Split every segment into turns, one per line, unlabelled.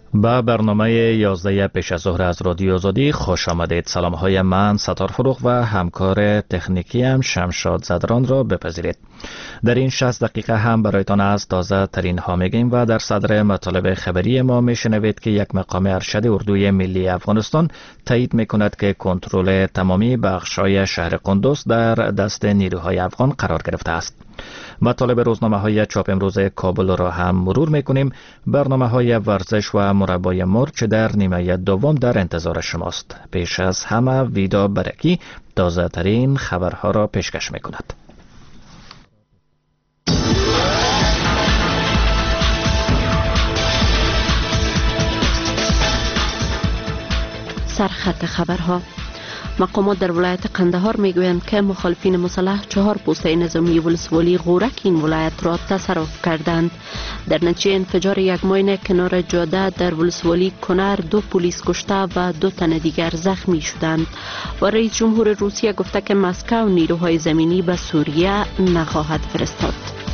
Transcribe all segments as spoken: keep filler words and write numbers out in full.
با برنامه یازده پیش از ظهر از رادیو آزادی خوش آمدید. سلام های من ستار فروغ و همکار تکنیکی هم شمشاد زدران را بپذیرید. در این شصت دقیقه هم برایتان از تازه ترین ها میگیم و در صدر مطالب خبری ما میشنوید که یک مقام ارشد اردوی ملی افغانستان تایید میکند که کنترل تمامی بخش‌های شهر قندوز در دست نیروهای افغان قرار گرفته است. مطالب روزنامه های چاپ امروز کابل را هم مرور میکنیم. برنامه های ورزش و مربای مرچ در نیمه دوم در انتظار شماست. پیش از همه ویدا برکی تازه ترین خبرها را پیشکش میکند.
سرخط خبرها. مقامات در ولایت قندهار میگویند که مخالفین مسلح چهار پوسته نظامی ولسوالی غورک این ولایت را تصرف کردند. در نتیجه انفجار یک ماین کنار جاده در ولسوالی کنر دو پلیس کشته و دو تن دیگر زخمی شدند. و رئیس جمهور روسیه گفته که مسکو نیروهای زمینی به سوریه نخواهد فرستاد.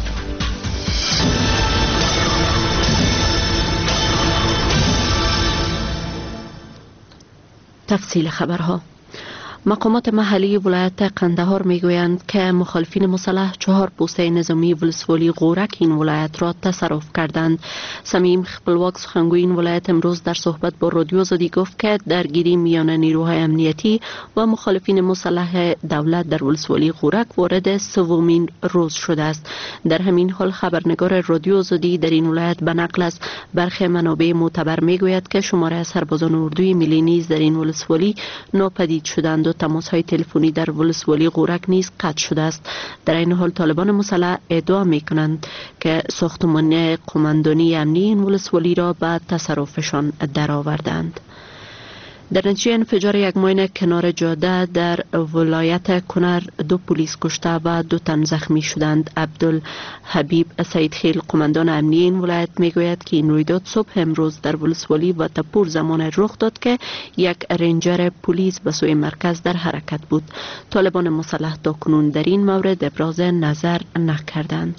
تفصیل خبرها. مقامات محلی ولایت قندهار میگویند که مخالفین مسلح چهار پوسته نظامی ولسوالی غورک این ولایت را تصرف کردند. سمیم خپلواک سخنگوی این ولایت امروز در صحبت با رادیو آزادی گفت که درگیری میان نیروهای امنیتی و مخالفین مسلح دولت در ولسوالی غورک وارد سومین روز شده است. در همین حال خبرنگار رادیو آزادی در این ولایت به نقل از برخی منابع معتبر میگوید که شماره از سربازان اردوی ملی نیز در این ولسوالی ناپدید شدند و تماس های تلفنی در ولسوالی غورک نیز قطع شده است. در این حال طالبان مسلح ادعا می کنند که ساختمان قماندانی امنی این ولسوالی را به تصرفشان درآوردند. در نتیجه انفجار یک ماین کنار جاده در ولایت کنر دو پلیس کشته و دو تن زخمی شدند. عبدالحبیب سیدخیل قماندان امنی این ولایت میگوید که این رویداد صبح امروز در ولسوالی و تپور زمان رخ داد که یک رنجر پلیس به سوی مرکز در حرکت بود. طالبان مسلح تاکنون در این مورد ابراز نظر نکردند.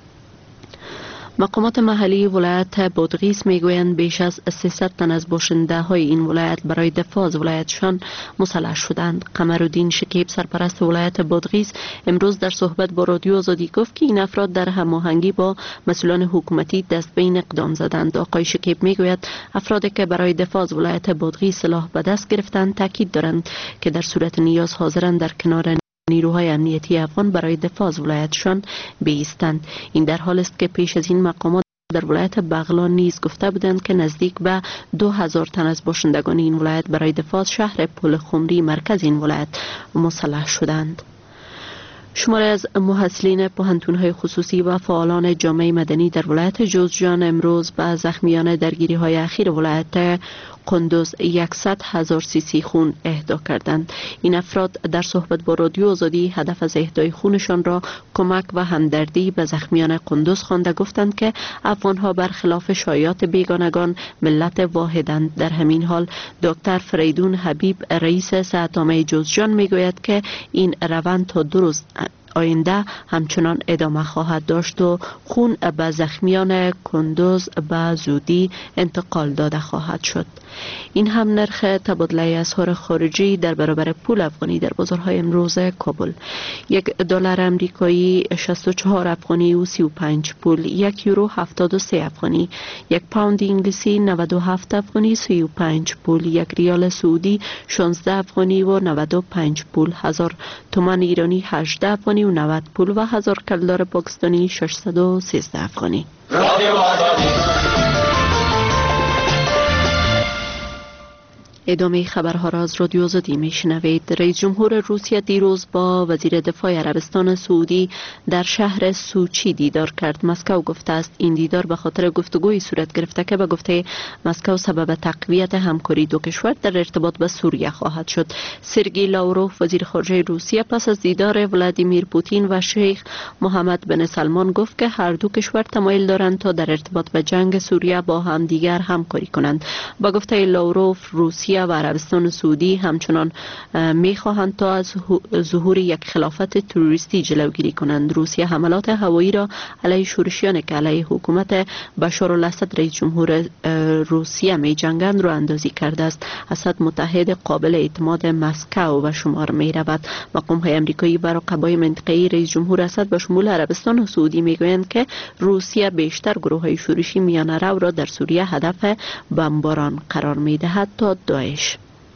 مقامات محلی ولایت بادغیس میگویند بیش از سیصد تن از باشنده های این ولایت برای دفاع از ولایتشان مسلح شدند. قمرالدین شکیب سرپرست ولایت بادغیس امروز در صحبت با رادیو آزادی گفت که این افراد در هماهنگی با مسئولان حکومتی دست به این اقدام زدند. آقای شکیب میگوید افرادی که برای دفاع از ولایت بادغیس سلاح به دست گرفتند تاکید دارند که در صورت نیاز حاضرند در کنار نیروهای امنیتی افغان برای دفاع از ولایتشان بایستند. این در حال است که پیش از این مقامات در ولایت بغلان نیز گفته بودند که نزدیک به دو هزار تن از باشندگان این ولایت برای دفاع از شهر پل خمری مرکز این ولایت مسلح شدند. شماری از محصلین پوهنتون‌های خصوصی و فعالان جامعه مدنی در ولایت جوزجان امروز به زخمیان درگیری‌های اخیر ولایت قندوز صد هزار سیسی خون اهدا کردند. این افراد در صحبت با رادیو آزادی هدف از اهدای خونشان را کمک و همدردی به زخمیان قندوز خوانده گفتند که افغان‌ها برخلاف شایعات بیگانگان ملت واحدند. در همین حال دکتر فریدون حبیب رئیس صحت‌عامه جوزجان میگوید که این روند تا دو روز آینده همچنان ادامه خواهد داشت و خون به زخمیان قندوز به زودی انتقال داده خواهد شد. این هم نرخ تبادله اسعار خارجی در برابر پول افغانی در بازارهای امروز کابل. یک دلار امریکایی شصت و چهار افغانی و سی و پنج پول، یک یورو هفتاد و سه افغانی، یک پوند انگلیسی نود و هفت افغانی سی و پنج پول، یک ریال سعودی شانزده افغانی و نود و پنج پول، هزار تومان ایرانی هجده افغانی و نود پول و هزار کلدار پاکستانی ششصد و سیزده افغانی. ادامه خبرها را از رادیو آزادی میشنوید. رئیس جمهور روسیه دیروز با وزیر دفاع عربستان سعودی در شهر سوچی دیدار کرد. مسکو گفته است این دیدار به خاطر گفتگوی صورت گرفته که به گفته مسکو سبب تقویت همکاری دو کشور در ارتباط به سوریه خواهد شد. سرگئی لاوروف وزیر خارجه روسیه پس از دیدار ولادیمیر پوتین و شیخ محمد بن سلمان گفت که هر دو کشور تمایل دارند تا در ارتباط به جنگ سوریه با هم دیگر همکاری کنند. با گفته لاوروف روسیه روسیه و عربستان سعودی همچنان میخواهند تا از ظهور یک خلافت تروریستی جلوگیری کنند. روسیه حملات هوایی را علیه شورشیان که علیه حکومت بشار الاسد رئیس جمهور روسیه می جنگند را اندازی کرده است. اسد متحد قابل اعتماد مسکو و شمار می رود. مقام های امریکایی و رقبای منطقه‌ای رئیس جمهور اسد به شمول عربستان و سعودی می گویند که روسیه بیشتر گروه های شورشی میانه رو را در سوریه هدف بمباران قرار می دهد تا داعش.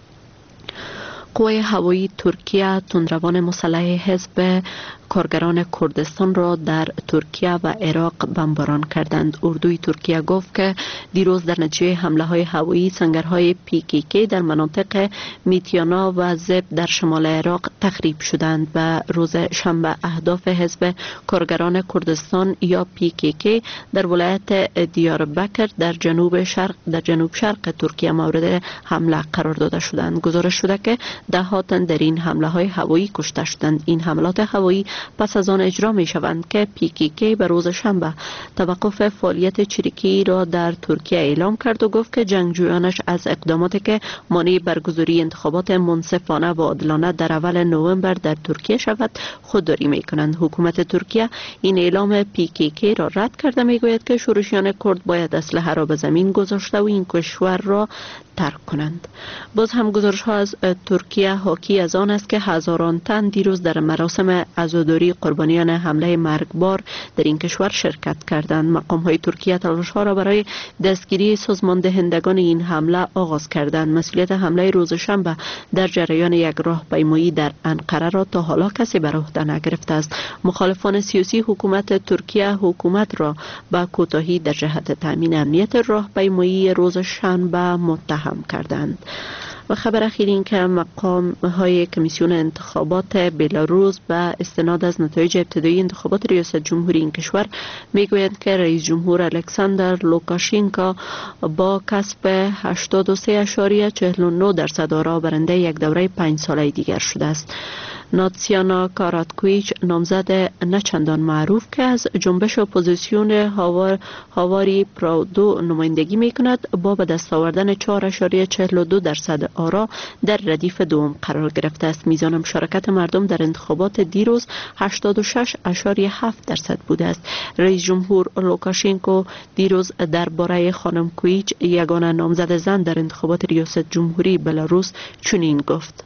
قوای هوایی ترکیه تندروان مسلح حزب کارگران کردستان را در ترکیه و عراق بمباران کردند. اردوی ترکیه گفت که دیروز در نتیجه حمله های هوایی سنگرهای پی کی کی در مناطق میتیانا و زب در شمال عراق تخریب شدند و روز شنبه اهداف حزب کارگران کردستان یا پی کی کی در ولایت دیاربکر در جنوب شرق در جنوب شرق ترکیه مورد حمله قرار داده شدند. گزارش شده که ده ها تن در این حمله های هوایی کشته شدند. این حملات هوایی پس از آن اجرا می شوند که پی کی کی به روز شنبه توقف فعالیت چریکی را در ترکیه اعلام کرد و گفت که جنگجویانش از اقداماتی که مانع برگزاری انتخابات منصفانه و عادلانه در اول نوامبر در ترکیه شود خودداری می کنند. حکومت ترکیه این اعلام پی کی کی را رد کرده می گوید که شورشیان کرد باید اسلحه را به زمین گذاشته و این کشور را ترک کنند. باز هم گزارش ها از ترکیه حاکی از آن است که هزاران تن دیروز در مراسم عزاداری قربانیان حمله مرگبار در این کشور شرکت کردند. مقام های ترکیه تلاش ها را برای دستگیری سازماندهندگان این حمله آغاز کردند. مسئولیت حمله روز شنبه در جریان یک راهپیمایی در انقره را تا حالا کسی بر عهده نگرفته است. مخالفان سیاسی حکومت ترکیه حکومت را به کوتاهی در جهت تامین امنیت راهپیمایی روز شنبه متهم کردند. و خبر اخیر این که مقام های کمیسیون انتخابات بلاروس به استناد از نتایج ابتدایی انتخابات ریاست جمهوری این کشور میگویند که رئیس جمهور الکساندر لوکاشنکو با کسب هشتاد و سه اعشاریه چهل و نه درصد آرا برنده یک دوره پنج ساله دیگر شده است. ناتسیانا کاراتکویچ نامزد نچندان معروف که از جنبش اپوزیسیون هاوار هاواری پرادو نمایندگی می کند با به دست آوردن چهار اعشاریه چهل و دو درصد آرا در ردیف دوم قرار گرفته است. میزان مشارکت مردم در انتخابات دیروز هشتاد و شش اعشاریه هفت درصد بوده است. رئیس جمهور لوکاشنکو دیروز درباره خانم کویچ یگانه نامزد زن در انتخابات ریاست جمهوری بلاروس چنین گفت: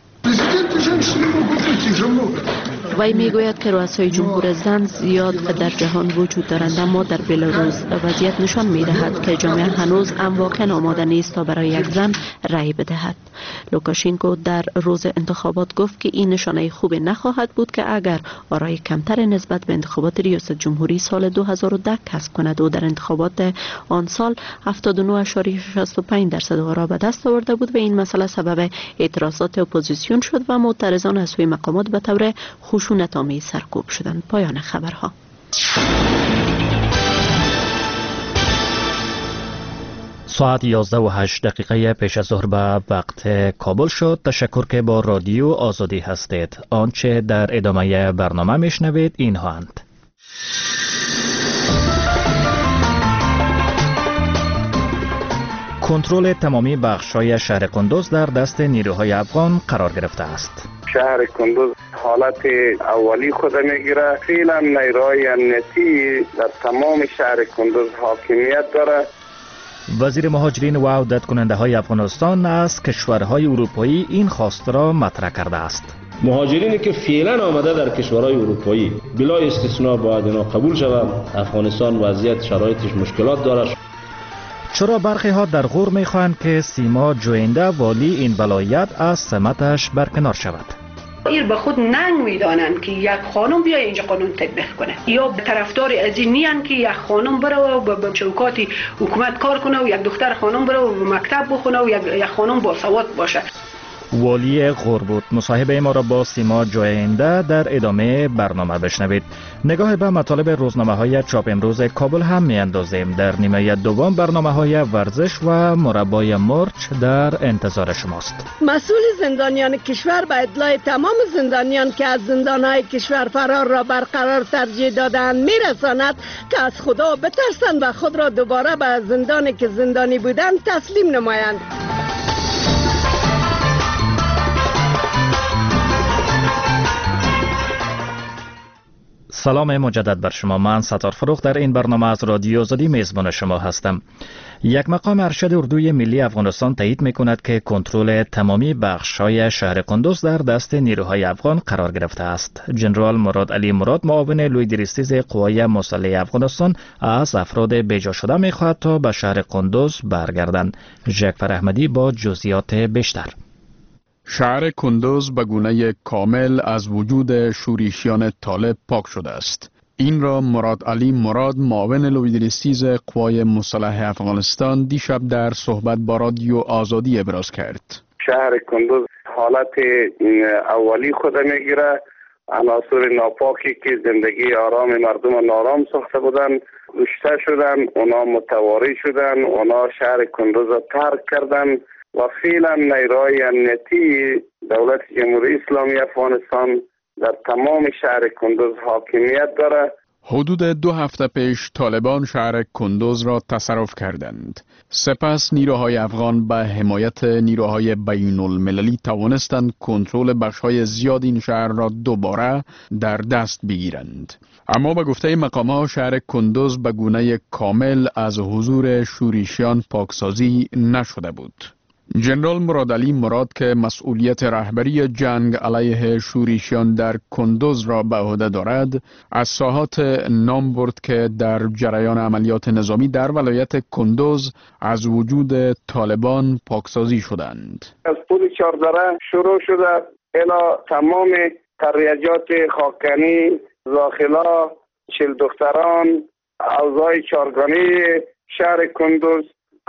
وی میگوید که رؤسای جمهور زن زیاد در جهان وجود دارند، اما در بلاروس وضعیت نشان میدهد که جامعه هنوز امواقع آماده نیست تا برای یک زن رأی بدهد. لوکاشنکو در روز انتخابات گفت که این نشانه خوبی نخواهد بود که اگر آرای کمتر نسبت به انتخابات ریاست جمهوری سال دو هزار و ده کسب کند و در انتخابات آن سال هفتاد و نه اعشاریه شصت و پنج درصد آرا به دست آورده بود و این مسئله سبب اعتراضات اپوزیسیون شد و معترضان از سوی مقامات به طور خشونت‌آمیز سرکوب شدند. پایان خبرها.
ساعت یازده و هشت دقیقه پیش از ظهر به وقت کابل شد. تشکر که با رادیو آزادی هستید. آنچه در ادامه برنامه میشنوید اینها اند: کنترل تمامی بخش‌های شهر قندوز در دست نیروهای افغان قرار گرفته است.
شهر قندوز حالت اولی خود میگیره. فعلا نیروهای امنیتی در تمام شهر قندوز حاکمیت داره.
وزیر مهاجرین و عودت کننده های افغانستان از کشورهای اروپایی این خواست را مطرح کرده است:
مهاجرینی که فعلا آمده در کشورهای اروپایی بلا استثناء باید اینا قبول شوند. افغانستان وضعیت شرایطش مشکلات داره.
چرا برخی ها در غور میخواهند که سیما جوینده والی این ولایت از سمتش برکنار شود؟
ایر به خود ننگ میدانند که یک خانم بیا اینجا قانون تطبیق کنه، یا به طرفدار از این نیان که یک خانم بره و به چوکات حکومت کار کنه و یک دختر خانم بره و مکتب بخونه و یک خانم با سواد باشه.
والی غور بود. مصاحبه ما را با سیما جوینده در ادامه برنامه بشنوید. نگاه به مطالب روزنامه های چاپ امروز کابل هم می اندازیم. در نیمه دوم برنامه های ورزش و مربای مرچ در انتظار شماست.
مسئول زندانیان کشور به اطلاع تمام زندانیان که از زندانهای کشور فرار را برقرار ترجیح دادند می رساند که از خدا بترسند و خود را دوباره به زندانی که زندانی بودند تسلیم نمایند.
سلام مجدد بر شما. من ستار فروخ در این برنامه از رادیو آزادی میزبان شما هستم. یک مقام ارشد اردوی ملی افغانستان تایید میکند که کنترل تمامی بخش‌های شهر قندوز در دست نیروهای افغان قرار گرفته است. جنرال مراد علی مراد، معاون لویدریستیز قوای مسلح افغانستان، از افراد بیجا شده میخواهد تا به شهر قندوز برگردند. جعفر احمدی با جزئیات بیشتر.
شهر قندوز به گونه کامل از وجود شورشیان طالب پاک شده است. این را مراد علی مراد، معاون لویدریستیز قوای مسلح افغانستان، دیشب در صحبت با رادیو آزادی ابراز کرد.
شهر قندوز حالت اولی خود میگیره. عناصر ناپاکی که زندگی آرام مردم نارام ساخته بودن کشته شدن، اونا متواری شدن، اونا شهر قندوز را ترک کردن و فعلا نیروهای امنیتی دولت جمهوری اسلامی افغانستان در تمام شهر قندوز حاکمیت داره.
حدود دو هفته پیش طالبان شهر قندوز را تصرف کردند. سپس نیروهای افغان به حمایت نیروهای بین المللی توانستند کنترل بخش‌های زیاد این شهر را دوباره در دست بگیرند. اما به گفته مقام‌ها شهر قندوز به گونه کامل از حضور شورشیان پاکسازی نشده بود. جنرال مراد علی مراد که مسئولیت رهبری جنگ علیه شورشیان در قندوز را به عهده دارد، از ساحات نام برد که در جریان عملیات نظامی در ولایت قندوز از وجود طالبان پاکسازی شدند.
از پول چاردره شروع شده الی تمام تریجات خاکنی، زاخلا، چل دختران، اوضاع چارگانی شهر قندوز،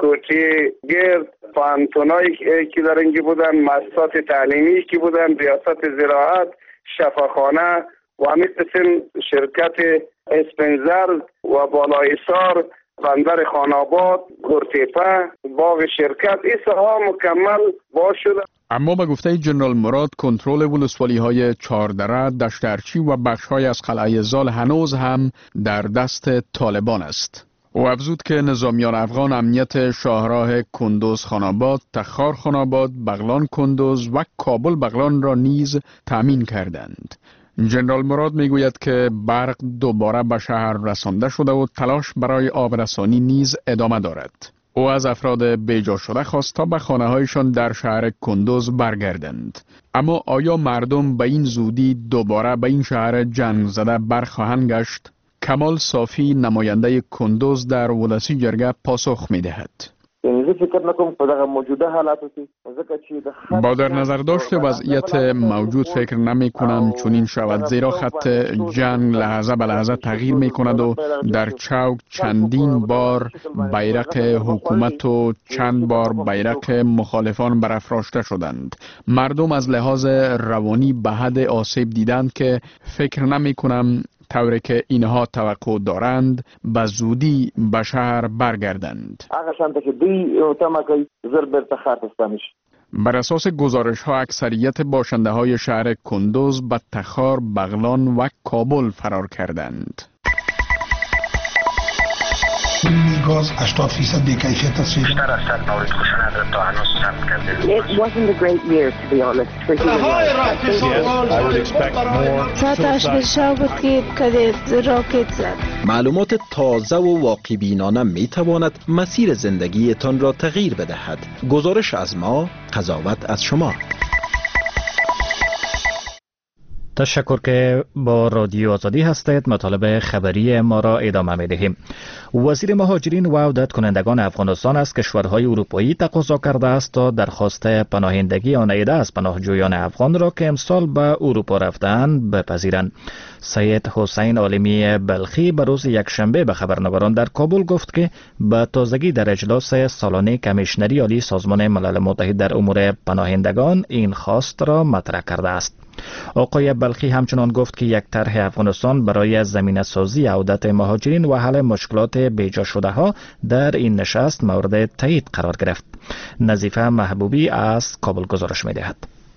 کوچه گرد، پانتونایی که در اینجا بودن، مؤسسات تعلیمی که بودن، ریاست زراعت، شفاخانه و همین قسم شرکت اسپنزر و بالایسار، بندر خاناباد، گرتیپه، باغ شرکت، این ساحه مکمل باز شده.
اما به گفته جنرال مراد کنترل ولسوالی های چاردره، دشترچی و بخش های از قلعه زال هنوز هم در دست طالبان است. او افزود که نظامیان افغان امنیت شاهراه قندوز خاناباد، تخار خاناباد، بغلان قندوز و کابل بغلان را نیز تأمین کردند. جنرال مراد میگوید که برق دوباره به شهر رسانده شده و تلاش برای آبرسانی نیز ادامه دارد. او از افراد بیجا شده خواست تا به خانه هایشان در شهر قندوز برگردند. اما آیا مردم به این زودی دوباره به این شهر جنگ زده برخواهند گشت؟ کمال صافی، نماینده قندوز در ولسی جرگه، پاسخ می دهد. با در نظر داشت وضعیت موجود فکر نمی کنم چون این شود، زیرا خط جنگ لحظه به لحظه تغییر می کند و در چوک چندین بار بیرق حکومت و چند بار بیرق مخالفان برافراشته شدند. مردم از لحاظ روانی به حد آسیب دیدند که فکر نمی کنم طوری که اینها توقع دارند به زودی به شهر برگردند. بر اساس گزارش ها اکثریت باشنده های شهر قندوز به تخار، بغلان و کابل فرار کردند.
گاز هشتاد درصد بی‌کیفیت است.
بیشتر از صد مورد خشونت تا هنوز ثبت کرده.
It wasn't a great year to be honest for human rights.
Yes, I would expect more.
ساعتش بشه بود که کدید راکت زد.
معلومات تازه و واقع بینانه می تواند مسیر زندگیتان را تغییر بدهد. گزارش از ما، قضاوت از شما.
تشکر که با رادیو آزادی هستید. مطالب خبری ما را ادامه می دهیم. وزیر مهاجرین و عودت کنندگان افغانستان از کشورهای اروپایی تقاضا کرده است تا درخواست پناهندگی آن عده از پناهجویان افغان را که امسال به اروپا رفتند بپذیرند. سید حسین عالمی بلخی به روز یکشنبه به خبرنگاران در کابل گفت که به تازگی در اجلاس سالانه کمیشنری عالی سازمان ملل متحد در امور پناهندگان این خواست را مطرح کرده است. آقای بلخی همچنان گفت که یک طرح افغانستان برای زمینه سازی عودت مهاجرین و حل مشکلات بیجا شده ها در این نشست مورد تایید قرار گرفت. نظیفه محبوبی از کابل گزارش می دهد.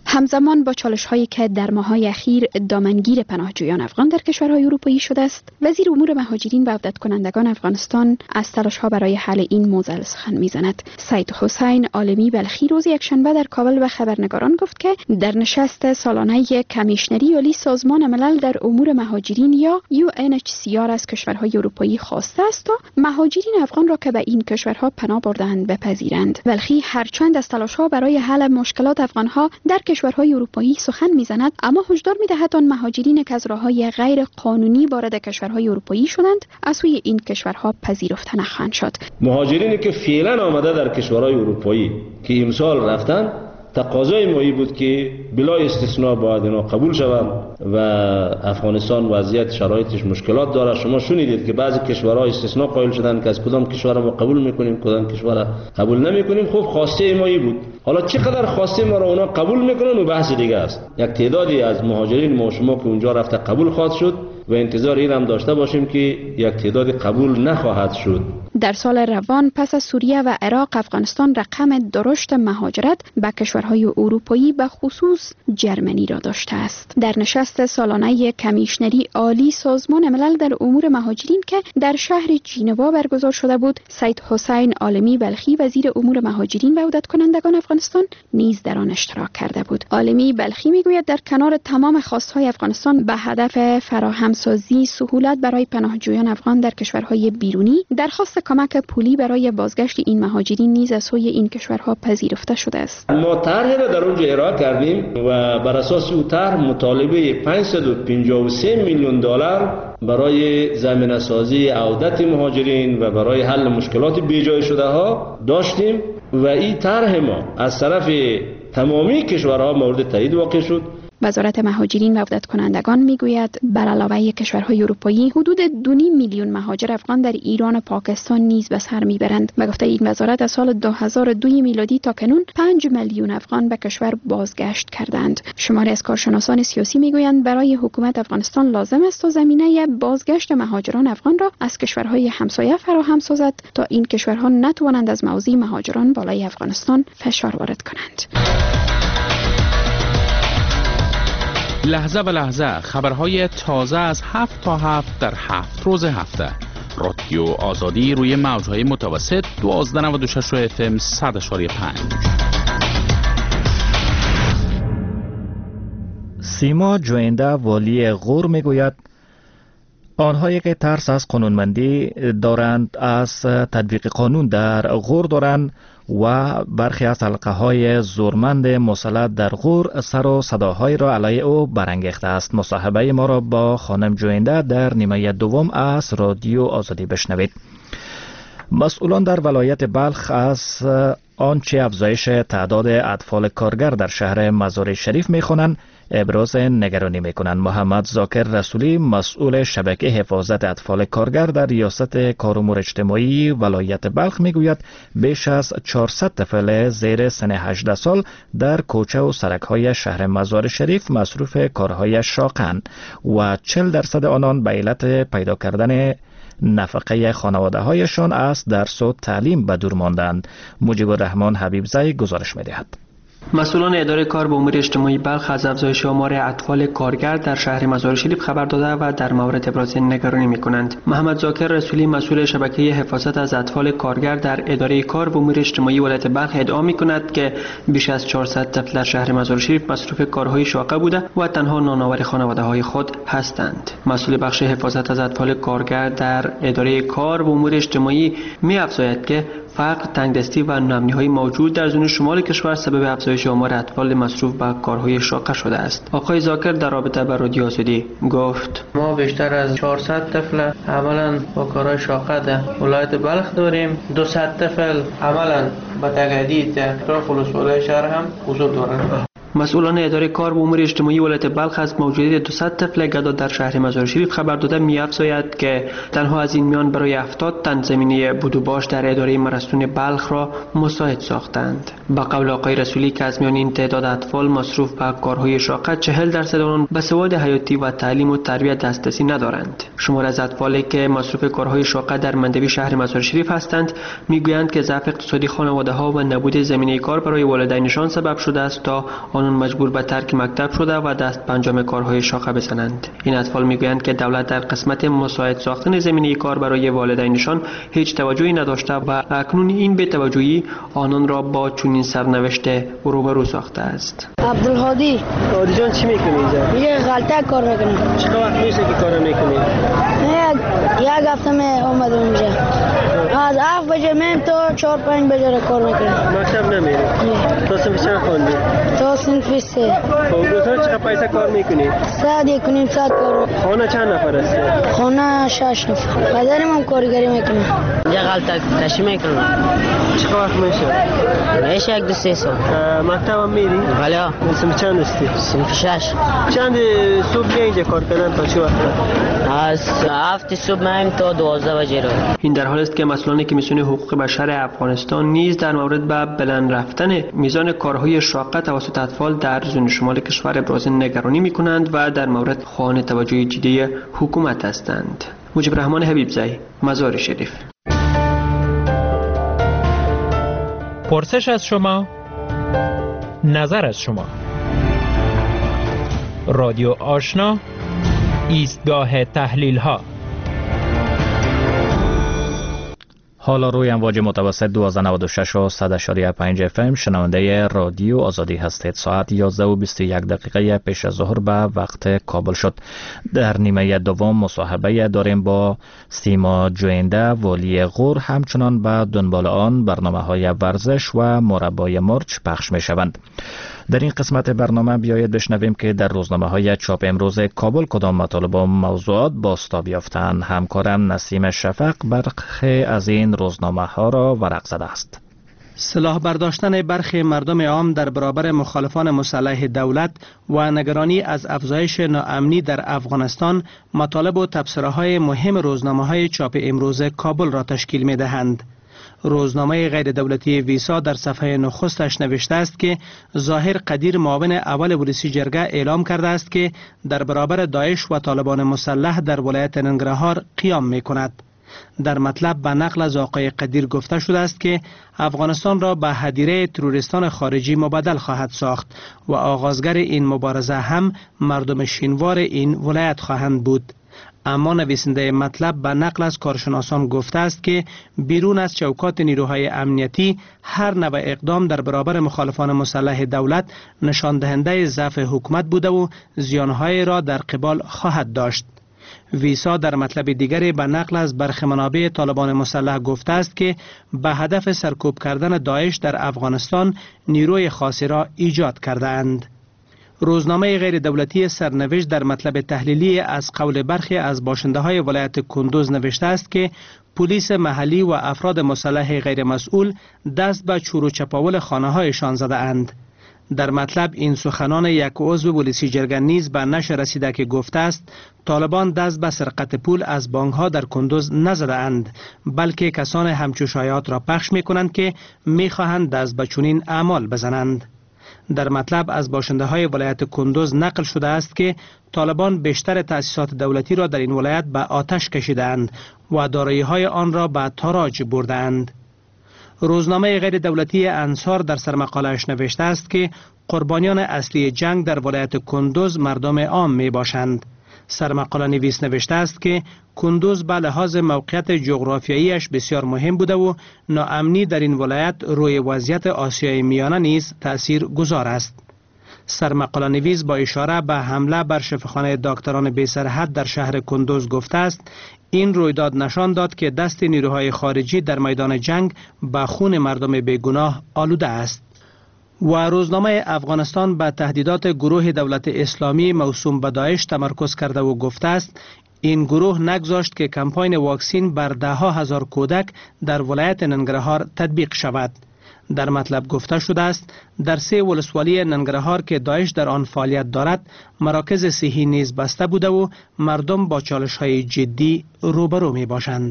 همزمان با چالش‌هایی که در ماه‌های اخیر دامنگیر پناهجویان افغان در کشورهای اروپایی شده است، وزیر امور مهاجرین و عودت کنندگان افغانستان از تلاش‌ها برای حل این موضوع سخن می‌زند. سید حسین عالمی بلخی روز یکشنبه در کابل به خبرنگاران گفت که در نشست سالانه کمیشنری عالی سازمان ملل در امور مهاجرین یا یو ان اچ سی آر از کشورهای اروپایی خواسته است تا مهاجرین افغان را که به این کشورها پناه برده‌اند بپذیرند. بلخی هرچند از تلاش‌ها برای حل مشکلات افغان‌ها در کشورهای اروپایی سخن می‌زند، اما هشدار می‌دهد آن مهاجرین که از راه‌های غیر قانونی وارد کشورهای اروپایی شدند از سوی این کشورها پذیرفته نخواهند شد.
مهاجرینی که فعلا آمده در کشورهای اروپایی که امسال رفتن، تقاضای ما بود که بلا استثناء باید اینا قبول شوند و افغانستان وضعیت شرایطش مشکلات داره. شما شنیدید که بعضی کشورها استثناء قائل شدن که از کدام کشور ما قبول میکنیم کدام کشور قبول نمیکنیم. خب خواسته ما بود. حالا چقدر خواسته ما را اونا قبول میکنن و بحث دیگه است. یک تعدادی از مهاجرین ما شما که اونجا رفته قبول خواهد شد و انتظار این هم داشته باشیم که یک تعداد قبول نخواهد شد.
در سال روان پس از سوریه و عراق، افغانستان رقم درشت مهاجرت به کشورهای اروپایی به خصوص جرمنی را داشته است. در نشست سالانه کمیشنری عالی سازمان ملل در امور مهاجرین که در شهر ژنوا برگزار شده بود، سید حسین عالمی بلخی وزیر امور مهاجرین و عودت کنندگان افغانستان نیز در آن اشتراک کرده بود. عالمی بلخی میگوید در کنار تمام خواستهای افغانستان به هدف فراهم سازی سهولت برای پناهجویان افغان در کشورهای بیرونی، درخواست کمک پولی برای بازگشت این مهاجرین نیز از سوی این کشورها پذیرفته شده است.
ما طرحی را در اونجا ارائه کردیم و بر اساس او طرح مطالبه پانصد و پنجاه و سه میلیون دلار برای زمینه سازی عودت مهاجرین و برای حل مشکلات بیجای شده ها داشتیم و این طرح ما از طرف تمامی کشورها مورد تایید واقع شد.
وزارت مهاجرین و عودت کنندگان میگوید بر علاوه کشورهای اروپایی حدود دو نیم میلیون مهاجر افغان در ایران و پاکستان نیز به سر میبرند. به گفته این وزارت از سال دو هزار و دو میلادی تا کنون پنج میلیون افغان به کشور بازگشت کردند. شماری از کارشناسان سیاسی میگویند برای حکومت افغانستان لازم است تا زمینه بازگشت مهاجران افغان را از کشورهای همسایه فراهم سازد تا این کشورها نتوانند از موضع مهاجران بالای افغانستان فشار وارد کنند.
لحظه به لحظه خبرهای تازه از هفت تا هفت در هفت روز هفته. رادیو آزادی روی موجهای متوسط دوازده نود و شش اف ام صد اشاری پنج.
سیما جوینده والی غور میگوید آنهایی که ترس از قانونمندی دارند از تطبیق قانون در غور دارند و برخی از حلقه های زورمند مسلط در غور سر و صداهای را علیه او برانگیخته است. مصاحبه ما را با خانم جوینده در نیمه دوم از رادیو آزادی بشنوید. مسئولان در ولایت بلخ از آنچه افزایش تعداد اطفال کارگر در شهر مزار شریف می‌خوانند ابراز نگرانی می‌کنند. محمد ذاکر رسولی مسئول شبکه حفاظت اطفال کارگر در ریاست کار امور اجتماعی ولایت بلخ میگوید بیش از چهارصد طفل زیر سن هجده سال در کوچه و سرک‌های شهر مزار شریف مصروف کارهای شاقند و چهل درصد آنان به علت پیدا کردن نفقه خانواده هایشان از درس و تعلیم به دور ماندند. مجیب الرحمن حبیبزی گزارش می‌دهد.
مسئولان اداره کار به امور اجتماعی بلخ از افزایش آمار اطفال کارگر در شهر مزار شریف خبر داده و در مورد ابراز نگرانی می‌کنند. محمد ذاکر رسولی مسئول شبکه حفاظت از اطفال کارگر در اداره کار به امور اجتماعی ولایت بلخ ادعا می‌کند که بیش از چهارصد طفل در شهر مزار شریف مصروف کارهای شاقه بوده و تنها نانآور خانواده‌های خود هستند. مسئول بخش حفاظت از اطفال کارگر در اداره کار به امور اجتماعی می‌افزاید که فقر، تنگدستی و ناامنی‌های موجود در زون شمال کشور سبب افزایش آمار اطفال مصروف به کارهای شاقه شده است. آقای ذاکر در رابطه با رادیو آزادی گفت:
ما بیشتر از چهارصد طفل عملاً با کارهای شاقه در ولایت بلخ داریم. دویست طفل عملاً به تجدید در اطراف ولسوالی شهر هم حضور دارند.
مسئولان اداره کار به امور اجتماعی ولایت بلخ از موجودیت دویست طفل گدا در شهر مزار شریف خبر داده می‌افزاید که تنها از این میان برای هفتاد تن زمینه بود و باش در اداره مرستون بلخ را مساعد ساختند. با قول آقای رسولی که از میان این تعداد اطفال مصروف به کارهای شاقه چهل درصد آنان به سواد حیاتی و تعلیم و تربیت دسترسی ندارند. شمار از اطفالی که مصروف کارهای شاقه در مندوی شهر مزار شریف هستند میگویند که ضعف اقتصادی خانواده‌ها و نبود زمینه کار برای والدینشان سبب شده است تا آنان مجبور به ترک مکتب شده و دست به انجام کارهای شاقه بزنند. این اطفال میگویند که دولت در قسمت مساعد ساختن زمینه کار برای والدینشان هیچ توجهی نداشته و اکنون این بی‌توجهی آنان را با چنین سرنوشت روبرو ساخته است.
عبدالهادی
هادی جان چی میکنی اینجا؟
یه غلطه کار میکنم.
چقدر وقت میشه که کار میکنی؟
یک هفته می اومدم اینجا. از هفت بجه میم تا چهار پنج بجه را کار میکنم.
مکتب نمیری؟ نه. تا صنف چند خوندی؟
تا صنف سه.
خب روزانه چقدر پیسه کار میکنی؟
ساعت یک و نیم ساعت کار.
خانه چند نفر هستی؟
خانه شش نفر. پدرم هم کارگری میکنه.
یه غلطه کشی میکنم.
چقدر وقت میشه؟
میشه یک دو سه سال.
مکتب هم میری؟
بله.
صنف چند هستی؟
صنف شش.
چند صبح میای اینجا کار کردن تا چه وقت؟
از هفت صبح میایم تا دوازده بجه رو.
این در حالی است که مسئولان کمیسیون حقوق بشر افغانستان نیز در مورد به بلند رفتن میزان کارهای شاقه توسط اطفال در زون شمال کشور ابراز نگرانی میکنند و در مورد خواهان توجه جدی حکومت هستند. مجیب رحمان حبیبزی، مزار شریف.
پرسش از شما، نظر از شما. رادیو آشنا، ایستگاه تحلیل ها.
حالا روی امواج متوسط دویست و نود و شش و صد و پنج اف ام شنونده رادیو آزادی هستید. ساعت یازده و بیست و یک دقیقه پیش از ظهر به وقت کابل شد. در نیمه دوم مصاحبه داریم با سیما جوینده والی غور. همچنان به دنبال آن برنامه های ورزش و مربای مرچ پخش می شوند. در این قسمت برنامه بیایید بشنویم که در روزنامه های چاپ امروز کابل کدام مطالب و موضوعات بازتاب یافتند. همکارم نسیم شفق برخی از این روزنامه ها را ورق زده است.
سلاح برداشتن برخی مردم عام در برابر مخالفان مسلح دولت و نگرانی از افزایش ناامنی در افغانستان مطالب و تبصره‌های مهم روزنامه‌های چاپ امروز کابل را تشکیل می‌دهند. روزنامه غیر دولتی ویسا در صفحه نخستش نوشته است که ظاهر قدیر معاون اول پلیسی جرگه اعلام کرده است که در برابر داعش و طالبان مسلح در ولایت ننگرهار قیام می کند. در مطلب به نقل از آقای قدیر گفته شده است که افغانستان را به هدیره تروریستان خارجی مبدل خواهد ساخت و آغازگر این مبارزه هم مردم شینوار این ولایت خواهند بود. اما نویسنده مطلب به نقل از کارشناسان گفته است که بیرون از چوکات نیروهای امنیتی هر نوع اقدام در برابر مخالفان مسلح دولت نشان دهنده ضعف حکومت بوده و زیانهای را در قبال خواهد داشت. ویسا در مطلب دیگری به نقل از برخی منابع طالبان مسلح گفته است که به هدف سرکوب کردن داعش در افغانستان نیروی خاصی را ایجاد کرده اند. روزنامه غیر دولتی سرنوشت در مطلب تحلیلی از قول برخی از باشنده های ولایت کندوز نوشته است که پلیس محلی و افراد مسلح غیر مسئول دست به چور و چپاول خانه هایشان زده اند. در مطلب این سخنان یک عضو پلیسی جرگه نیز به نشر رسیده که گفته است طالبان دست به سرقت پول از بانک ها در کندوز نزده اند، بلکه کسان همچو شایعات را پخش می کنند که می خواهند دست به چنین اعمال بزنند. در مطلب از باشنده های ولایت کندوز نقل شده است که طالبان بیشتر تأسیسات دولتی را در این ولایت به آتش کشیدند و دارایی های آن را به تاراج بردند. روزنامه غیر دولتی انصار در سرمقاله‌اش نوشته است که قربانیان اصلی جنگ در ولایت کندوز مردم عام می باشند. سرمقاله نویس نوشته است که کندوز به لحاظ موقعیت جغرافیاییش بسیار مهم بوده و ناامنی در این ولایت روی وضعیت آسیای میانه نیز تأثیر گذار است. سرمقاله نویس با اشاره به حمله بر شفاخانه دکتران بی سرحد در شهر کندوز گفته است این رویداد نشان داد که دست نیروهای خارجی در میدان جنگ به خون مردم بیگناه آلوده است. و روزنامه افغانستان به تهدیدات گروه دولت اسلامی موسوم به داعش تمرکز کرده و گفته است این گروه نگذاشت که کمپاین واکسین بر ده ها هزار کودک در ولایت ننگرهار تطبیق شود. در مطلب گفته شده است در سه ولسوالی ننگرهار که داعش در آن فعالیت دارد مراکز صحی نیز بسته بوده و مردم با چالش های جدی روبرو می باشند.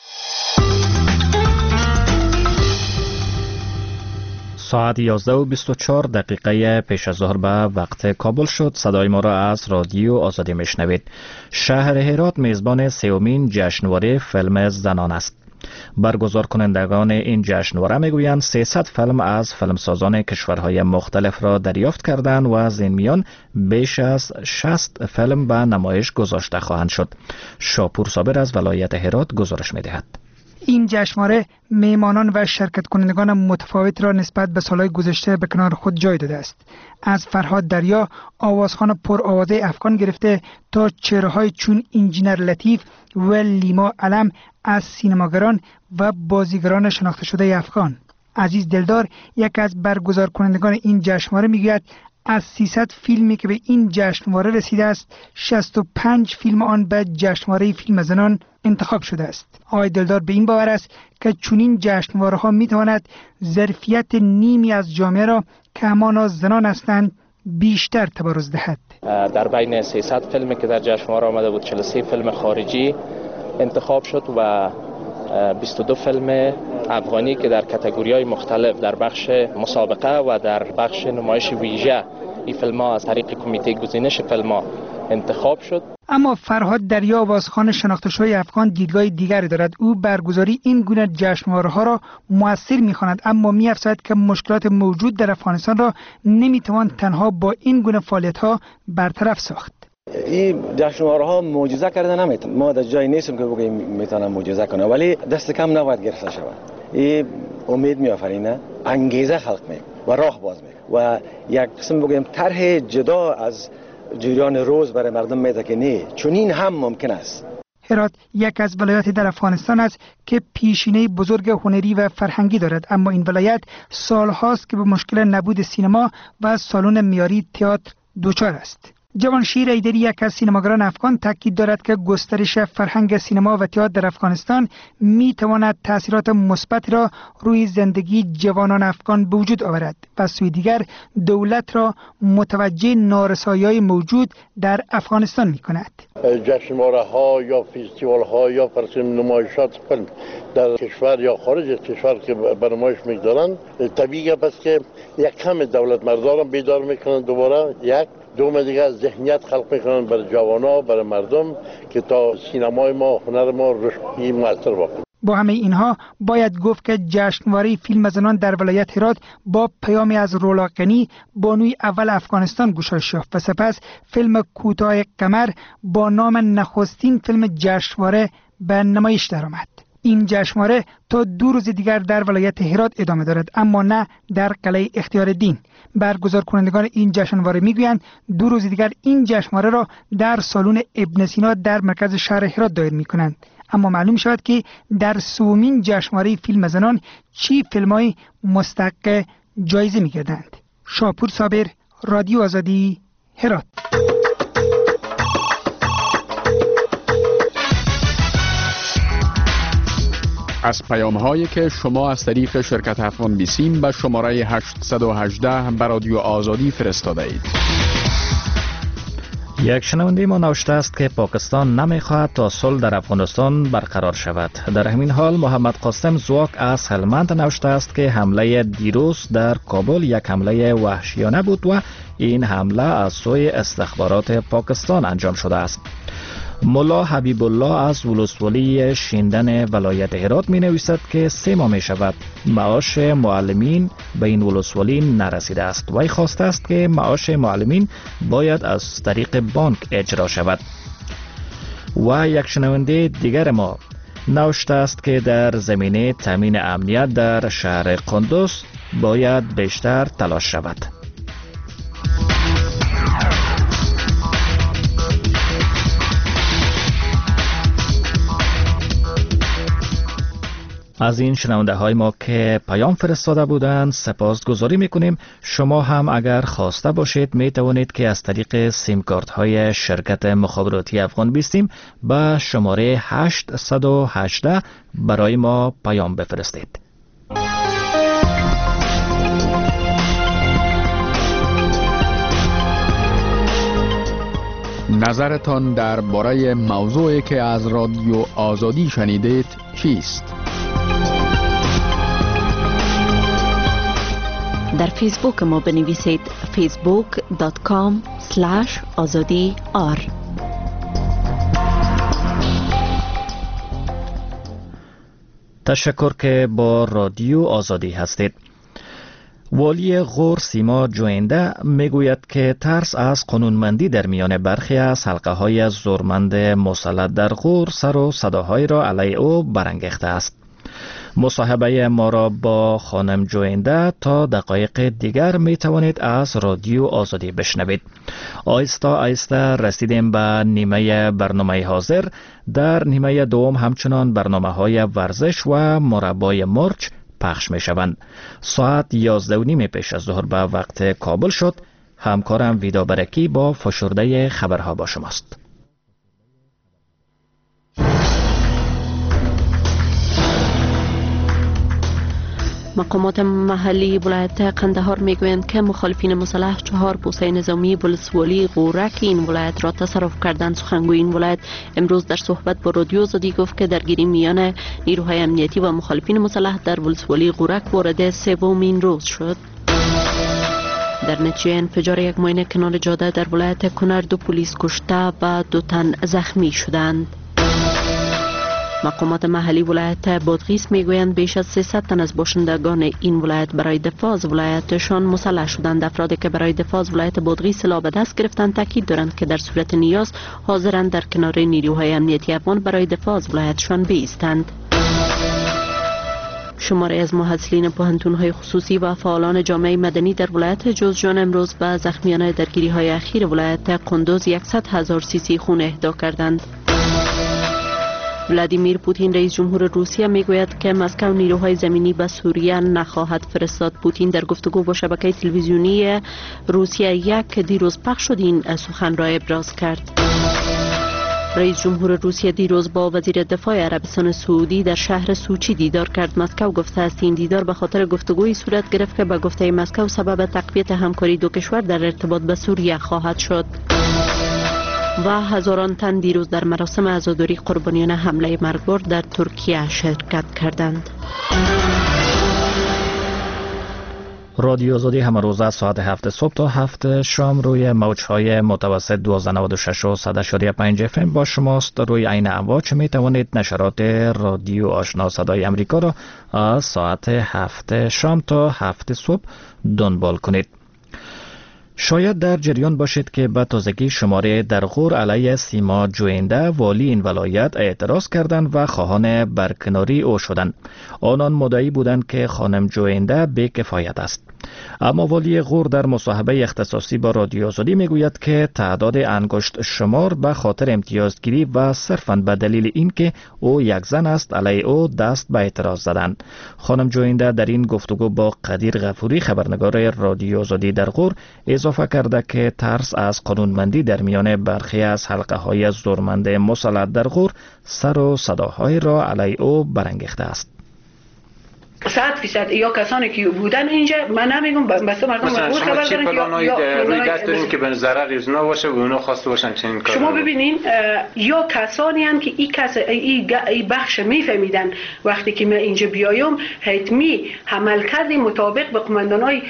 ساعت یازده و بیست و چهار دقیقه پیش از ظهر به وقت کابل شد. صدای ما را از رادیو آزادی میشنوید. شهر هرات میزبان سومین جشنواره فیلم زنان است. برگزار کنندگان این جشنواره میگویند سیصد فیلم از فیلمسازان کشورهای مختلف را دریافت کردند و از این میان بیش از شصت فیلم به نمایش گذاشته خواهند شد. شاپور صابر از ولایت هرات گزارش می‌دهد.
این جشنواره میهمانان و شرکت کنندگان متفاوت را نسبت به سالهای گذشته به کنار خود جای داده است. از فرهاد دریا، آوازخوان پرآوازه افغان گرفته تا چهره‌های چون انجینر لطیف و لیما علم از سینماگران و بازیگران شناخته شده افغان. عزیز دلدار، یک از برگزار کنندگان این جشنواره میگوید از سیصد فیلمی که به این جشنواره رسیده است، شصت و پنج فیلم آن به جشنواره فیلم زنان انتخاب شده است. آقای دلدار به این باور است که چنین جشنواره ها می تواند ظرفیت نیمی از جامعه را که همانا زنان هستند بیشتر تبرز دهد.
در بین سیصد فیلمی که در جشنواره آمده بود، چهل و سه فیلم خارجی انتخاب شد و بیست و دو فیلم افغانی که در کاتگوری‌های مختلف در بخش مسابقه و در بخش نمایش ویژه این فیلم‌ها از طریق کمیته گزینش فیلم‌ها انتخاب شد.
اما فرهاد دریا آوازخوان شناخته شده افغان دیدگاه دیگری دارد. او برگزاری این گونه جشنواره‌ها را موثر می‌خواند، اما می‌افزاید که مشکلات موجود در افغانستان را نمی‌توان تنها با این گونه فعالیت‌ها برطرف ساخت.
این جشنواره ها معجزه کرده نمیتونه. ما در جای نیستیم که بگیم میتونه معجزه کنه، ولی دست کم نباید گرفته شود. این امید میآفرینه، انگیزه خلق می و راه باز می و یک قسم بگیم طرح جدا از جریان روز برای مردم میده که نه، چون این هم ممکن است.
هرات یک از ولایات در افغانستان است که پیشینه بزرگ هنری و فرهنگی دارد، اما این ولایت سالهاست که به مشکل نبود سینما و سالن معیاری تئاتر دچار است. جوانشیر ایدری، یک از سینماگران افغان، تاکید دارد که گسترش فرهنگ سینما و تئاتر در افغانستان می تواند تاثیرات مثبت را روی زندگی جوانان افغان به وجود آورد و سوی دیگر دولت را متوجه نارسایی‌های موجود در افغانستان می کند.
جشنواره ها یا فستیوال ها یا فرض نمایشات فیلم در کشور یا خارج از کشور که برنامه‌اش می‌دارند، طبیعی است که یک کم دولت مردان بیدار میکنند، دوباره یک دوم دیگه ذهنیت خلق میکنن برای جوانا، برای مردم که تا سینمای ما، هنر ما رشدی موثر بکنه.
با همه اینها باید گفت که جشنواره فیلم زنان در ولایت هرات با پیامی از رولا غنی، بانوی اول افغانستان گشایش یافت و سپس فیلم کوتاه قمر با نام نخستین فیلم جشنواره به نمایش درآمد. این جشنواره تا دو روز دیگر در ولایت هرات ادامه دارد، اما نه در قلعه اختیارالدین. برگزار کنندگان این جشنواره میگویند دو روز دیگر این جشنواره را در سالن ابن سینا در مرکز شهر هرات دایر میکنند. اما معلوم شود که در سومین جشنواره فیلم زنان چی فیلم‌های مستحق جایزه میگردند. شاپور صابر، رادیو آزادی، هرات.
از پیام هایی که شما از طریق شرکت افغان بیسیم به شماره هشتصد و هجده به رادیو آزادی فرستاده اید.
یک شنونده ما نوشته است که پاکستان نمیخواهد تا صلح در افغانستان برقرار شود. در همین حال محمد قاسم زواک از هلمند نوشته است که حمله دیروز در کابل یک حمله وحشیانه بود و این حمله از سوی استخبارات پاکستان انجام شده است. مولا حبیب الله از ولسوالی شیندن ولایت هرات می نویسد که سه ماه می شود معاش معلمین به این ولسوالی نرسیده است. وی خواسته است که معاش معلمین باید از طریق بانک اجرا شود. و یک شنونده دیگر ما نوشته است که در زمینه تامین امنیت در شهر قندوز باید بیشتر تلاش شود. از این شنونده های ما که پیام فرستاده بودند سپاسگزاری میکنیم. شما هم اگر خواسته باشید می توانید که از طریق سیم کارت های شرکت مخابراتی افغان بیستیم به شماره هشتصد و هجده برای ما پیام بفرستید.
نظرتان درباره موضوعی که از رادیو آزادی شنیدید چیست؟
در فیسبوک ما بنویسید فیسبوک دات کام اسلش آزادی آر.
تشکر که با رادیو آزادی هستید. والی غور سیما جوینده میگوید که ترس از قانونمندی در میان برخی از حلقه های زورمند مسلط در غور سر و صداهای را علیه او برانگیخته است. مصاحبه ما را با خانم جوینده تا دقایق دیگر می توانید از رادیو آزادی بشنوید. آیسته آیسته رسیدیم به نیمه برنامه حاضر. در نیمه دوم همچنان برنامه های ورزش و مربای مرچ پخش می شوند. ساعت یازده و نیم پیش از ظهر به وقت کابل شد. همکارم ویدا برکی با فشرده خبرها با شماست.
مقامات محلی ولایت قندهار میگویند که مخالفین مسلح چهار پوسته نظامی ولسوالی غورک این ولایت را تصرف کردند. سخنگوی این ولایت امروز در صحبت با رادیو آزادی گفت که درگیری میان نیروهای امنیتی و مخالفین مسلح در ولسوالی غورک وارد سومین روز شد. در نتیجه انفجار یک ماین کنار جاده در ولایت کنر دو پلیس کشته و دو تن زخمی شدند. مقامات محلی ولایت بادغیس میگویند بیش از سیصد تن از باشندگان این ولایت برای دفاع از ولایتشان مسلح شدند. افرادی که برای دفاع از ولایت بادغیس سلاح به دست گرفتند تاکید دارند که در صورت نیاز حاضرند در کنار نیروهای امنیتی افغان برای دفاع از ولایتشان بایستند. شماری از محصلین پوهنتون‌های خصوصی و فعالان جامعه مدنی در ولایت جوزجان امروز به زخمیان درگیری‌های اخیر ولایت قندوز صد هزار سی سی خون اهدا کردند. ولادیمیر پوتین رئیس جمهور روسیه میگوید که مسکو نیروهای زمینی به سوریه نخواهد فرستاد. پوتین در گفتگو با شبکه تلویزیونی روسیه یک دیروز پخش شد این سخن را ابراز کرد. رئیس جمهور روسیه دیروز با وزیر دفاع عربستان سعودی در شهر سوچی دیدار کرد. مسکو گفته است این دیدار به خاطر گفتگوی صورت گرفت که به گفته مسکو سبب تقویت همکاری دو کشور در ارتباط به سوریه خواهد شد. و هزاران تن دیروز در مراسم عزاداری قربانیان حمله مرگبار در ترکیه شرکت کردند.
رادیو آزادی همه روز از ساعت هفت صبح تا هفت شام روی موجهای متوسط دویست و نود و شش و صد و هشتاد و پنج اف ام با شماست. روی عین امواج می توانید نشرات رادیو آشنا صدای امریکا را از ساعت هفت شام تا هفت صبح دنبال کنید. شاید در جریان باشید که به تازگی شماره در غور علیه سیما جوینده والی این ولایت اعتراض کردند و خواهان برکناری او شدند. آنان مدعی بودند که خانم جوینده بی‌کفایت است. اما والی غور در مصاحبه اختصاصی با رادیو آزادی میگوید که تعداد انگشت شمار به خاطر امتیازگیری و صرفاً به دلیل اینکه او یک زن است علیه او دست به اعتراض زدند. خانم جوینده در این گفتگو با قدیر غفوری خبرنگار رادیو آزادی در غور اضافه کرده که ترس از قانونمندی در میان برخی از حلقه های زورمند مسلط در غور سر و صداهای را علیه او برانگیخته است.
صد فیصد یا کسانی که بودن اینجا من نمیگم بس مردم
مثلا شما چی پلانایی روی دست دارین که به ضرر اونا باشه و اونا خواسته باشن چنین کارو؟
شما ببینین یا کسانی ان که این کس این بخش میفهمیدن وقتی که من اینجا بیایم حتمی عمل کردی مطابق به قماندانای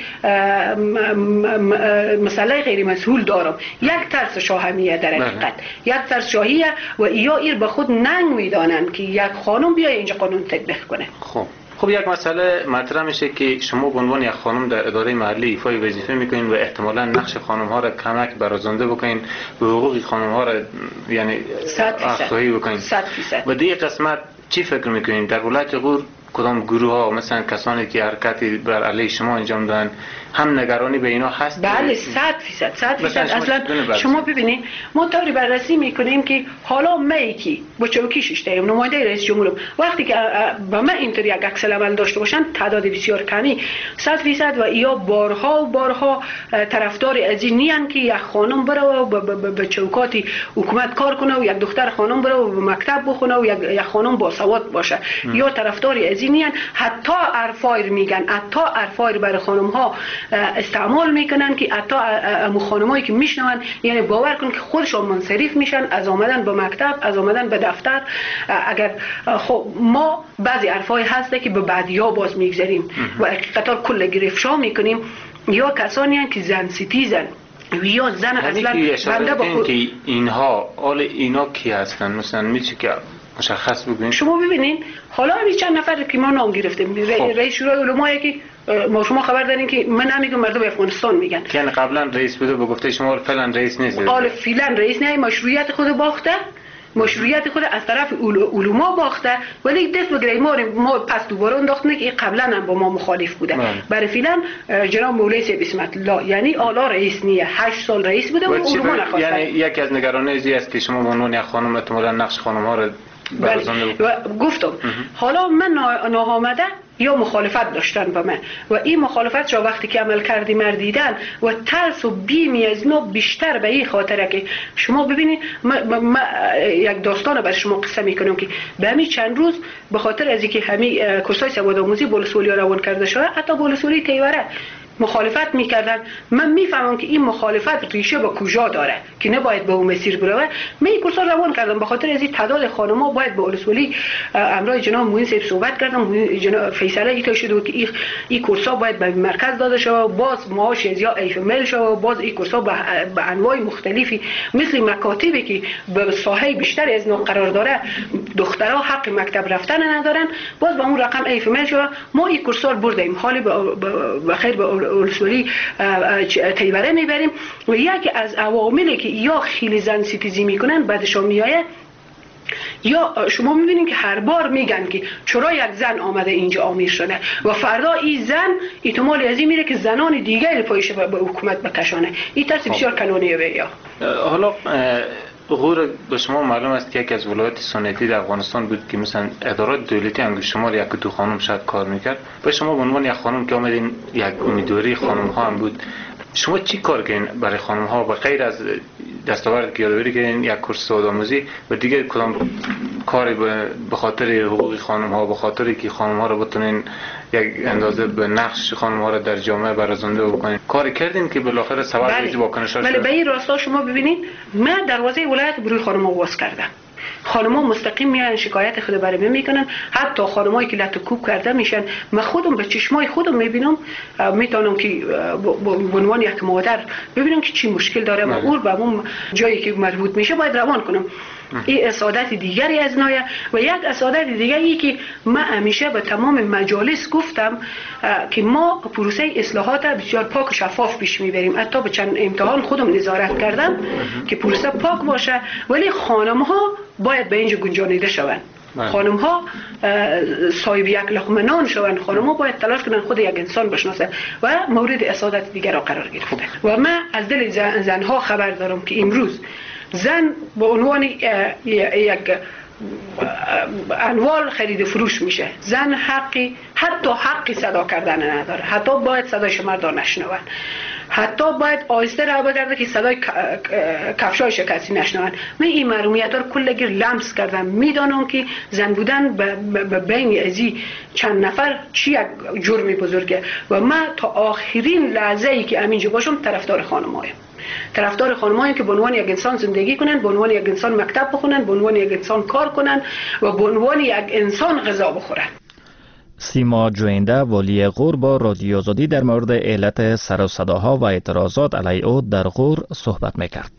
مسئله غیر مسئول دارم. یک ترس شاهمیه در حقیقت یک ترس شاهیه و یا ایر به خود ننگ میدانن که یک خانم بیای اینجا قانون تطبیق کنه.
خب خب یک مسئله مطرح میشه که شما به عنوان یک خانم در اداره محلی ایفای وظیفه میکنین و احتمالاً نقش خانم ها را کمک برازنده بکنین و حقوق خانم ها را یعنی افزایی بکنین. و دیگه قسمت چی فکر میکنین در ولایت غور کدام گروه ها مثلا کسانی که حرکتی بر علیه شما انجام دادن هم نگرانی به اینا هست؟
بله صد فیصد صد فیصد. اصلا شما ببینید ما طوری بررسی میکنیم که حالا می کی با چوکی ششتیم نماینده رئیس جمهورم وقتی که با من اینطور یک عکس العمل داشته باشن تعداد بسیار کمی صد فیصد و یا بارها و بارها طرفدار از این نیان که یک خانم بره و به چوکات حکومت کار کنه و یک دختر خانم بره و به مکتب بخونه و یک خانم با سواد باشه ام. یا طرفدار از این نیان حتی ارفایر میگن حتی ارفایر برای خانم ها استعمال میکنن که حتی امو خانمایی که میشنون یعنی باور کن که خودشون منصرف میشن از آمدن به مکتب از آمدن به دفتر. اگر خب ما بعضی حرفای هسته که به بعدیا باز میگذاریم و قطار کل گرفشا میکنیم یا کسانی هستند که زن ستیزن یا زن اصلا
بنده با خود که اینها آل اینا کی هستن مثلا میشه که مشخص ببینید.
شما ببینین حالا همین چند نفر که ما نام گرفتیم رئیس شورای علما که ما شما خبر دارین که من نمیگم مردم افغانستان میگن
یعنی قبلا رئیس بوده به گفته شما فعلا رئیس نیست.
حالا فعلا رئیس نه، مشروعیت خود باخته، مشروعیت خود از طرف علما باخته، ولی دست بگیره ما ما پس دوباره انداختن که قبلا هم با ما مخالف بوده. برای فعلا جناب مولوی سید بسمت الله یعنی اعلی رئیس نیه، هشت سال رئیس بوده و علما نخواستن.
یعنی یکی از نگرانی ازی است که شما به عنوان یک خانم احتمالاً نقش خانم ها رو
گفتم. حالا من ناآمده یا مخالفت داشتن با من و این مخالفت را وقتی که عمل کردی مردیدن و ترس و بیمی از ما بیشتر به این خاطره که شما ببینید ما, ما یک داستان برای شما قصه میکنم که به همین چند روز به خاطر از اینکه همین کورسای سواد آموزی بولسولی روان کرده شده، حتی بولسولی تیوره مخالفت میکردن. من میفهمم که این مخالفت ریشه به کجا داره که نباید به اون مسیر بروه. من این کورسا روان کردم به خاطر از این تعداد خانم‌ها باید به اولسولی امرای جناب معین صاحب صحبت کردم. جناب فیصله ای شد که این این کورسا باید به مرکز داده شود، باز معاش یا ایف مل شود، باز این کورسا به انواع مختلفی مثل مکاتبی که به ساحه بیشتر از نو قرار داره دخترها حق مکتب رفتن ندارن، باز به اون رقم ایف مل شود. ما این کورسا رو بردیم حالی به خیر به اولسولی تیوره میبریم و یکی از عواملی که یا خیلی زن ستیزی میکنن بعدشون میایه یا شما میبینید که هر بار میگن که چرا یک زن آمده اینجا آمیر شده و فردا این زن احتمال از این میره که زنان دیگه پایش به حکومت بکشانه. این ترس بسیار کلانیه بیا.
حالا غور به شما معلوم است که یکی از ولایات سنتی در افغانستان بود که مثلا ادارات دولتی هم شمار یک دو خانم شاید کار میکرد. به شما به عنوان یک خانم که آمدین یک امیدواری خانم ها هم بود، شما چی کار کردین برای خانم ها به غیر از دستاورد که یادآوری کردین یک کورس سوادآموزی و دیگه کدام کاری به خاطر حقوق خانم ها، به خاطر که خانم ها رو بتونین یک اندازه به نقش خانم ها رو در جامعه برازنده بکنین کاری کردین که بالاخره سبب ریزی واکنش ها شد؟
بله، به این راستا شما ببینید من دروازه ولایت بروی خانم ها باز کردم. خانم‌ها مستقیم میان شکایت خود برای من میکنن، حتی خانمایی که لطوکوب کرده میشن من خودم به چشمای خودم میبینم، میتونم که به عنوان یک مادر ببینم که چی مشکل داره و اون به اون جایی که مربوط میشه باید روان کنم. این اسعادت دیگری از نایه و یک اسعادت دیگری که من همیشه به تمام مجالس گفتم که ما پروسه اصلاحات بسیار پاک و شفاف پیش میبریم. حتی به چند امتحان خودم نظارت کردم که پروسه پاک باشه، ولی خانم ها باید به اینجا گنجانیده شوند. خانم ها صاحب یک لقمه نان شوند. خانم ها باید تلاش کنن خود یک انسان بشناسه و مورد اسعادت دیگر را قرار گرفته. و من از دل زن, زن ها خبر دارم که امروز زن به عنوان یک انوال خرید فروش میشه. زن حقی حتی حقی صدا کردن نداره، حتی باید صدایش مردان نشنون، حتی باید آهسته را بگرده که صدای کفشای کسی نشنون. من این محرومیت رو کلگی لمس کردم. میدانم که زن بودن به بین ازی چند نفر چی یک جرمی بزرگه و من تا آخرین لحظه ای که همینجا باشم طرفدار خانمایم. طرفدار خانمایی که به عنوان یک انسان زندگی کنن، به عنوان یک انسان مکتب بخونن، به عنوان یک انسان کار کنن و به عنوان یک انسان غذا بخورن.
سیما جوینده والی غور با رادیو آزادی در مورد علت سر و صداها و اعتراضات علیه او در غور صحبت میکرد.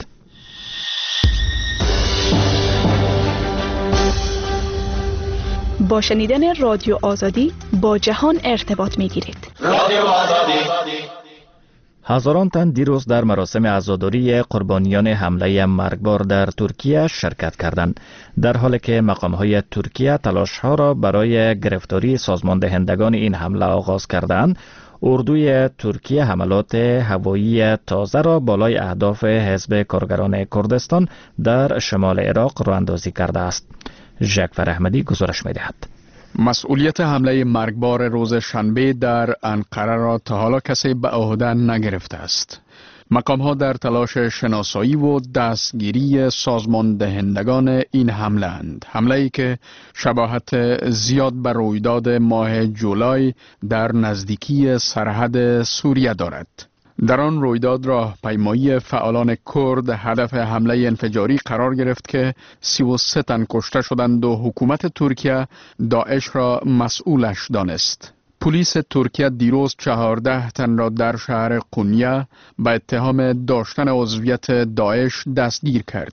با شنیدن رادیو آزادی با جهان ارتباط میگیرید.
رادیو آزادی.
هزاران تن دیروز در مراسم عزاداری قربانیان حمله مرگبار در ترکیه شرکت کردند، در حالی که مقام‌های ترکیه تلاش‌ها را برای گرفتاری سازمان دهندگان این حمله آغاز کردند. اردوی ترکیه حملات هوایی تازه را بالای اهداف حزب کارگران کردستان در شمال عراق راه‌اندازی کرده است. ژکفر احمدی گزارش می‌دهد.
مسئولیت حمله مرگبار روز شنبه در انقره را تا حالا کسی به عهده نگرفته است. مقام ها در تلاش شناسایی و دستگیری سازمان دهندگان این حمله اند. حمله ای که شباهت زیاد به رویداد ماه جولای در نزدیکی سرحد سوریه دارد. در آن رویداد راهپیمایی فعالان کرد هدف حمله انفجاری قرار گرفت که سی و سه تن کشته شدند و حکومت ترکیه داعش را مسئولش دانست. پلیس ترکیه دیروز چهارده تن را در شهر قونیه به اتهام داشتن عضویت داعش دستگیر کرد.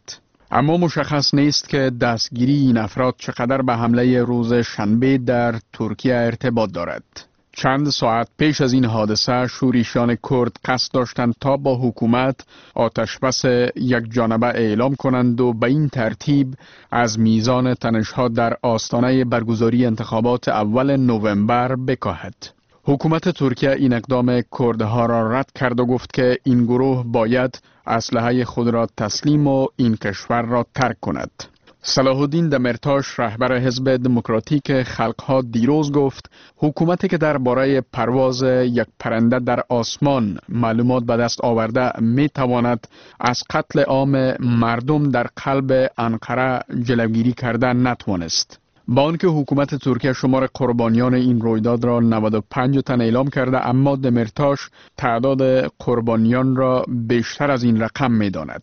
اما مشخص نیست که دستگیری این افراد چقدر به حمله روز شنبه در ترکیه ارتباط دارد. چند ساعت پیش از این حادثه شورشیان کرد قصد داشتند تا با حکومت آتشبس یک جانبه اعلام کنند و به این ترتیب از میزان تنش‌ها در آستانه برگزاری انتخابات اول نوامبر بکاهد. حکومت ترکیه این اقدام کردها را رد کرد و گفت که این گروه باید اسلحه خود را تسلیم و این کشور را ترک کند. صلاح الدین دمرتاش رهبر حزب دموکراتیک خلقها دیروز گفت حکومتی که درباره پرواز یک پرنده در آسمان معلومات به دست آورده می تواند از قتل عام مردم در قلب انقره جلوگیری کرده نتوانست. با آنکه حکومت ترکیه شمار قربانیان این رویداد را نود و پنج تن اعلام کرده، اما دمرتاش تعداد قربانیان را بیشتر از این رقم می داند.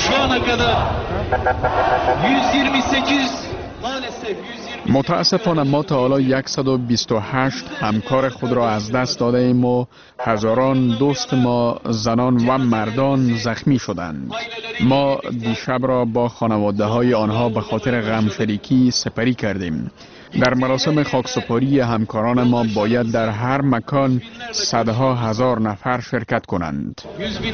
متاسفانه ما تا حالا صد و بیست و هشت همکار خود را از دست داده ایم و هزاران دوست ما زنان و مردان زخمی شدند. ما دیشب را با خانواده های آنها به خاطر غم شریکی سپری کردیم. در مراسم خاکسپاری همکاران ما باید در هر مکان صدها هزار نفر شرکت کنند.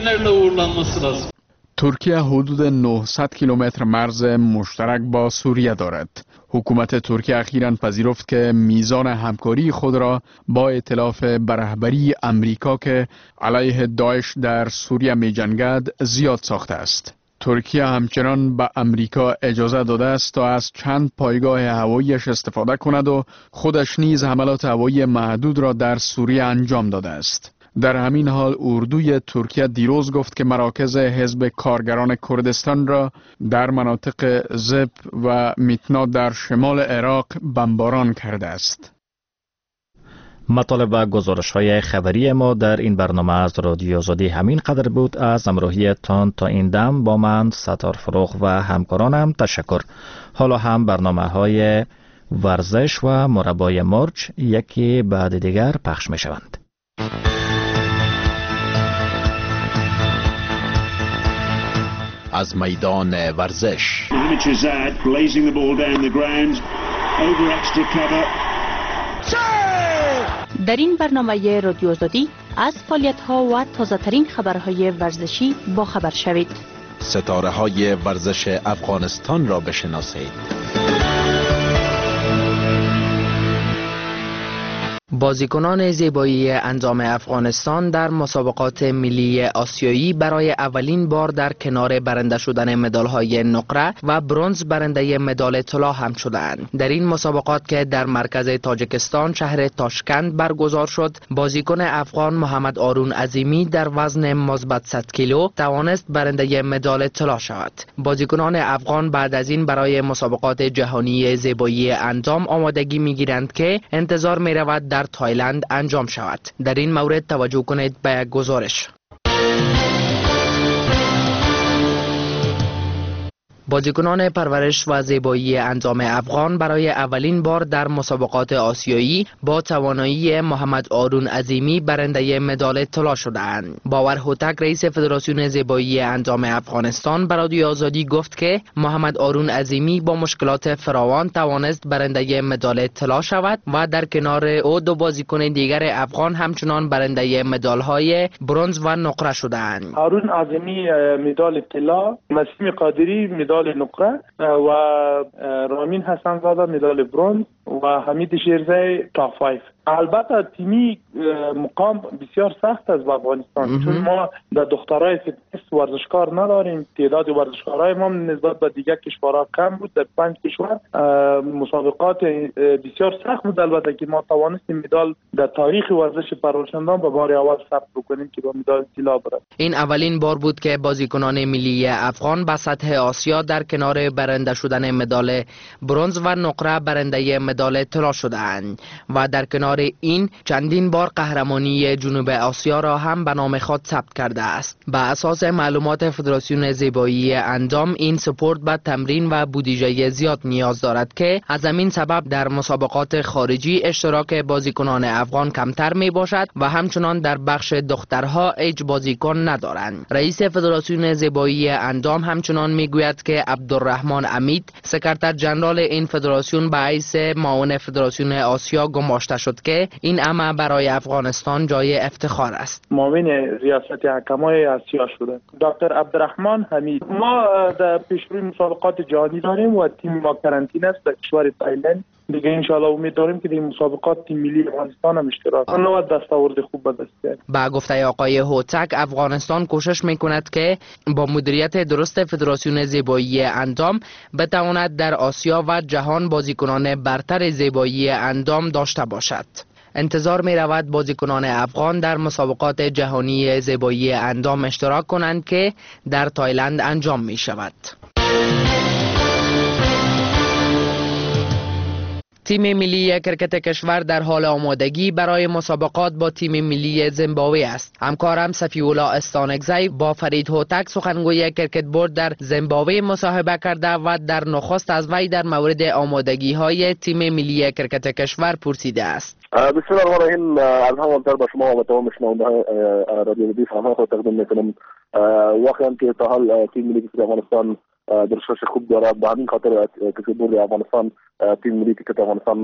ترکیه حدود نهصد کیلومتر مرز مشترک با سوریه دارد. حکومت ترکیه اخیراً پذیرفت که میزان همکاری خود را با ائتلاف به رهبری امریکا که علیه داعش در سوریه می جنگد زیاد ساخته است. ترکیه همچنان به امریکا اجازه داده است تا از چند پایگاه هواییش استفاده کند و خودش نیز حملات هوایی محدود را در سوریه انجام داده است. در همین حال اردوی ترکیه دیروز گفت که مراکز حزب کارگران کردستان را در مناطق زب و میتنا در شمال عراق بمباران کرده است.
مطالب و گزارش‌های خبری ما در این برنامه از رادیو آزادی همین قدر بود. از همراهیتان تا این دم با من ستار فروغ و همکارانم تشکر. حالا هم برنامه‌های ورزش و مربای مرچ یکی بعد دیگر پخش می‌شوند.
از میدان ورزش
در این برنامه رادیو آزادی از فعالیت‌ها و تازه‌ترین خبرهای ورزشی با خبر شوید.
ستاره های ورزش افغانستان را بشناسید.
بازیکنان زیبایی انجام افغانستان در مسابقات ملی آسیایی برای اولین بار در کنار برنده شدن مدال‌های نقره و برنز برنده مدال طلا هم شدند. در این مسابقات که در مرکز تاجیکستان شهر تاشکند برگزار شد، بازیکن افغان محمد آرون عظیمی در وزن مثبت صد کیلو توانست برنده مدال طلا شود. بازیکنان افغان بعد از این برای مسابقات جهانی زیبایی انجام آمادگی می‌گیرند که انتظار می‌رود در تایلند انجام شود. در این مورد توجه کنید به یک گزارش. بازیکنان پرورش و زیبایی انجام افغان برای اولین بار در مسابقات آسیایی با توانایی محمد آرون عظیمی برنده مدال طلا شدند. باور هوتک رئیس فدراسیون زیبایی انجام افغانستان به رادیو آزادی گفت که محمد آرون عظیمی با مشکلات فراوان توانست برنده مدال طلا شود و در کنار او دو بازیکن دیگر افغان همچنان برنده مدال‌های برنز و نقره شدند.
آرون عظیمی مدال طلا، نسیم قادری مدال نقره و رامین حسن زاده مدال برنز و حمید شیرزی تاپ پنج. البته تیمی مقام بسیار سخت است به افغانستان، چون ما در دخترای فتنس ورزشکار نداریم. تعداد ورزشکارای ما نسبت به دیگر کشورها کم بود. در پنج کشور مسابقات بسیار سخت بود، البته که ما توانستیم مدال در تاریخ ورزش پرورشندان به بار اول ثبت بکنیم که با مدال طلا برد.
این اولین بار بود که بازیکنان ملی افغان به سطح آسیا در کنار برنده شدن مدال برنز و نقره برنده مدال مدال طلا شده‌اند و در کنار این چندین بار قهرمانی جنوب آسیا را هم به نام خود ثبت کرده است. به اساس معلومات فدراسیون زیبایی اندام این سپورت به تمرین و بودجه زیاد نیاز دارد که از همین سبب در مسابقات خارجی اشتراک بازیکنان افغان کمتر می باشد و همچنان در بخش دخترها هیچ بازیکن ندارند. رئیس فدراسیون زیبایی اندام همچنان می گوید که عبدالرحمن امید سکرتر جنرال این فدراسیون به حیث معاون فدراسیون آسیا گماشته شد که این امر برای افغانستان جای افتخار است.
معاون ریاست حکمای آسیا شده دکتر عبدالرحمن حمید. ما در پیشروی مسابقات جهانی داریم و تیم ما کرانتین است در کشور تایلند. دیگه انشاءالله امید داریم که در مسابقات تیم ملی افغانستان هم اشتراک کنه و دستاورد خوب به دست بیاره.
با گفته آقای هوتک افغانستان کوشش میکند که با مدیریت درست فدراسیون زیبایی اندام بتواند در آسیا و جهان بازیکنان برتر زیبایی اندام داشته باشد. انتظار می رود بازیکنان افغان در مسابقات جهانی زیبایی اندام اشتراک کنند که در تایلند انجام می شود. تیم ملی کرکت کشور در حال آمادگی برای مسابقات با تیم ملی زیمبابوه است. همکارم صفی‌الله استانکزی با فرید هوتک سخنگوی کرکت بورد در زیمبابوه مصاحبه کرده و در نخست از وی در مورد آمادگی های تیم ملی کرکت کشور پرسیده است.
بسم الله الرحمن الرحیم. از هم اول با شما و تمام شنوندگان رادیو دی سلام خود تقدیم میکنم. واقعا که تا حال تیم ملی کرکت افغانستان درشش خوب داره، به همین خاطر که بورد افغانستان تیم ملی کرکت افغانستان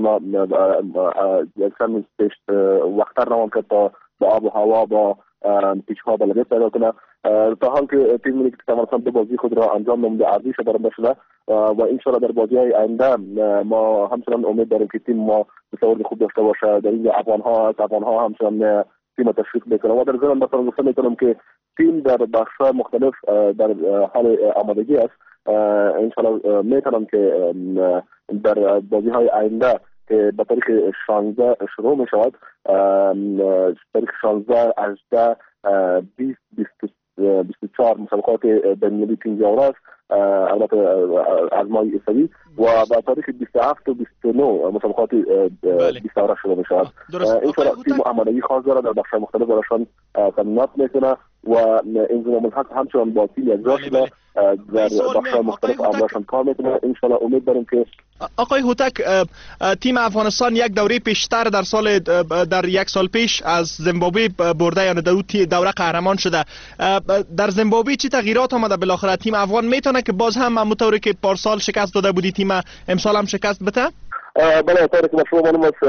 یک سال پیش وقتر روان کرد تا با آب و هوا با پیچ‌ها بلدیت پیدا کنه. تا حال که تیم ملی کرکت افغانستان دو بازی خود را انجام نموده، ارزش برنده شده و انشالله در بازی‌های آینده ما همچنان امید داریم که تیم ما تصاویر خوب داشته باشه. در اینجا افغان‌ها از افغان‌ها همچنان تیم تشویق میکنه و در ضمن مثلا گفته میکنم که تیم در بخش‌های مختلف در حال آمادگی است. انشالله میتونم که در بازی‌های آینده که به تاریخ شانزده شروع می شود، تاریخ شانزده، هجده، بیست، بیست و چهار مسابقات بین‌المللی پنجاه است، البته از ماه اسفند و با تاریخ بیست و هفت و بیست و نه مسابقات بیست آوره شروع می شود. انشالله تیم آمادگی خاص داره، در بخش مختلف براشان تمرینات میکنه و انضمام الحق همچنان با تیم یکجا شده در بخش مختلف امراشان کار میکنه. انشالله امید داریم که
آقای هوتک، تیم افغانستان یک دوره پیشتر در سال در یک سال پیش از زیمبابوه برده، یعنی در دوره قهرمان شده. در زیمبابوه چی تغییرات آمده بالاخره؟ تیم افغان میتونه که باز هم همونطوری که پارسال شکست داده بودی تیم امسال هم شکست بده؟
بله، طوری که شما معلوم است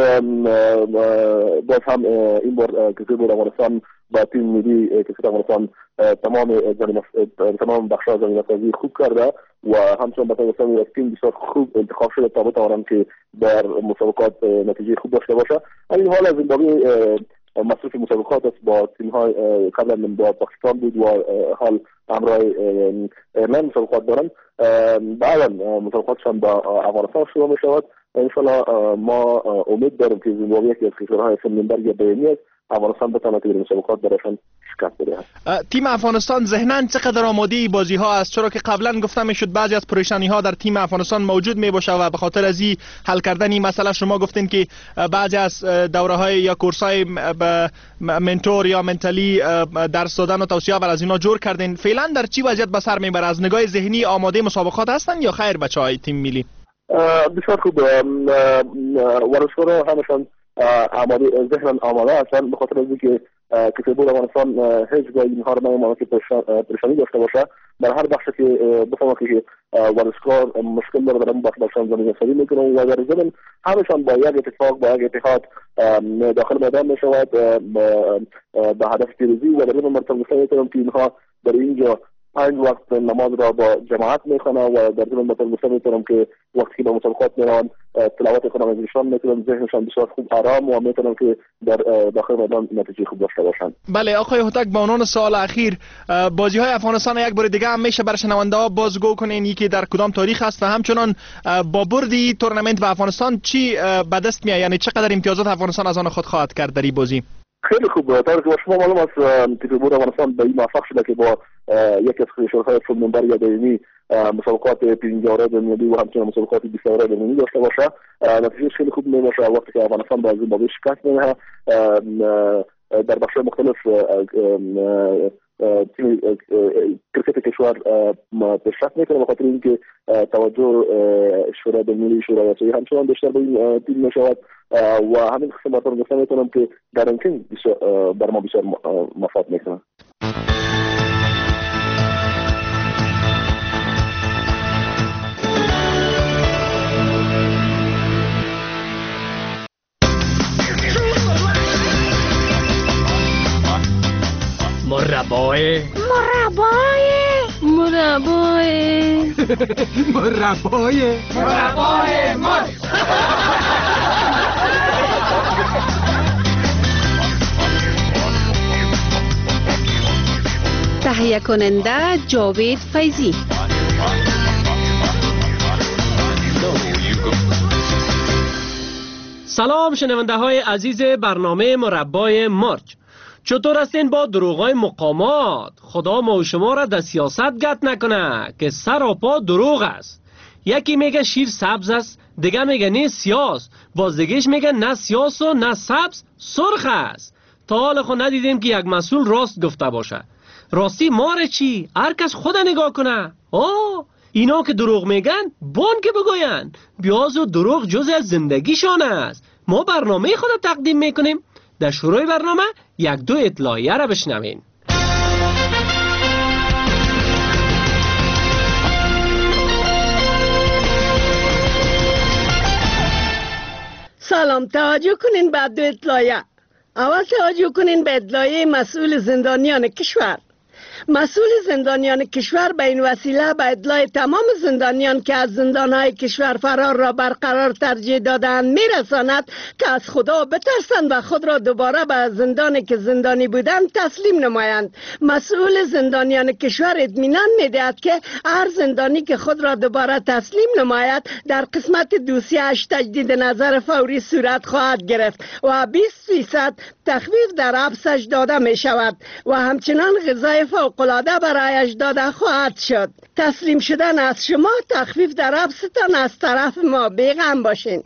باز هم این بار کسی بود افغانستان با تیم ملی کسی افغانستان تمام تمام بخش‌ها زمین‌سازی خوب کرده و همچنان به طور از تیم بسیار خوب انتخاب شده تا بتوانم که در مسابقات نتیجه خوب داشته باشه. این حال از زیمبابوه مصروف مسابقات است، با تیم‌های قبلا با پاکستان بود و حال همراه ایرلند مسابقات دارند. بعدا مسابقاتشان با افغانستان شروع می شود. انشالله ما امید داریم که زیمبابوه یکی از کشورهای سمنبرگ بیرونی است، افغانستان بتواند که در مسابقات برایشان شکست بدهد.
تیم افغانستان ذهناً چقدر آماده بازی ها است؟ چرا که قبلا گفته میشد بعضی از پریشانی ها در تیم افغانستان موجود می باشه و به خاطر از این حل کردن این مسئله شما گفتین که بعضی از دوره های یا کورس های منتور یا منتالی درس دادن و توصیه و از اینا جور کردین. فعلا در چی وضعیت به سر میبره؟ از نگاه ذهنی آماده مسابقات هستن یا خیر بچهای تیم ملی؟
بسیار خوب، ورزشکارا همشان آماده، ذهناً آماده هستند، به خاطر اینکه کسی بود افغانستان هیچ گاهی اینها رو نمی‌ماند که پریشانی داشته باشه. در هر بخشی که بفهمه که ورزشکار مشکل داره در اون بخش بخشان زمین‌سازی میکنه و در ضمن همشان با یک اتفاق با یک اتحاد داخل میدان میشود به هدف پیروزی و در ضمن مرتبط میکنم که اینها در اینجا پنج وقت نماز را با جماعت میخوانه و در ضمن مثلا گفته میتونم که وقتی که به مسابقات میرن تلاوت کنم از ایشان میتونم ذهنشان بسیار خوب آرام و میتونم که در داخل میدان نتیجه خوب داشته باشن.
بله آقای هوتک، با عنوان سوال اخیر، بازی های افغانستان یک بار دیگه هم میشه برای شنونده ها بازگو کنین یکی در کدام تاریخ است و همچنان با بردی تورنمنت و افغانستان چی به دست میاد، یعنی چقدر امتیازات افغانستان از آن خود خواهد کرد در این بازی؟
خیلی خوب. طور که شما معلوم است تلویزیون افغانستان به این موفق شده که با یکی از شورهای فیلم منبر یا دائمی مسابقات پنجاه اوره ملی و همچنین مسابقات بیست اوره ملی داشته باشه. نتیجه خیلی خوب میشه وقتی که افغانستان با زیمبابوه شکست میده. در بخش مختلف تیم کرکت کشور پیشرفت میکنه به خاطر اینکه توجه شورای بین‌المللی شورای آسیایی همچنان بیشتر به این تیم میشود و همین خدمات رو گفتم میتونم که در رنکینگ بر ما بسیار مفاد میکنه.
مربای
مربای مربای
مربای
مربای مار
تهیه کننده جاوید فیضی.
سلام شنونده های عزیز برنامه مربای مارچ. چطور هستین با دروغای مقامات؟ خدا ما و شما را در سیاست گت نکنه که سر و پا دروغ است. یکی میگه شیر سبز است، دیگه میگه نه سیاس، باز دیگهش میگه نه سیاس و نه سبز سرخ است. تا حال خود ندیدیم که یک مسئول راست گفته باشه. راستی ماره چی؟ هر کس خود نگاه کنه. آه اینا که دروغ میگن بان که بگوین، بیاز و دروغ جز از زندگیشان است. ما برنامه خود تقدیم میکنیم. در شروع برنامه یک دو اطلاعیه را بشنوین.
سلام، توجه کنین به دو اطلاعیه. اول توجه کنین به اطلاعیه مسئول زندانیان کشور. مسئول زندانیان کشور به این وسیله به اطلاع تمام زندانیان که از زندانهای کشور فرار را برقرار ترجیح دادند میرساند که از خدا بترسند و خود را دوباره به زندانی که زندانی بودند تسلیم نمایند. مسئول زندانیان کشور اطمینان میدهد که هر زندانی که خود را دوباره تسلیم نماید در قسمت دوسیه‌اش تجدید نظر فوری صورت خواهد گرفت و بیست درصد تخفیف در حبسش داده می شود و همچنان غذای فوق‌العاده برایش داده خواهد شد. تسلیم شدن از شما تخفیف در حبستان از طرف ما. بیغم باشین.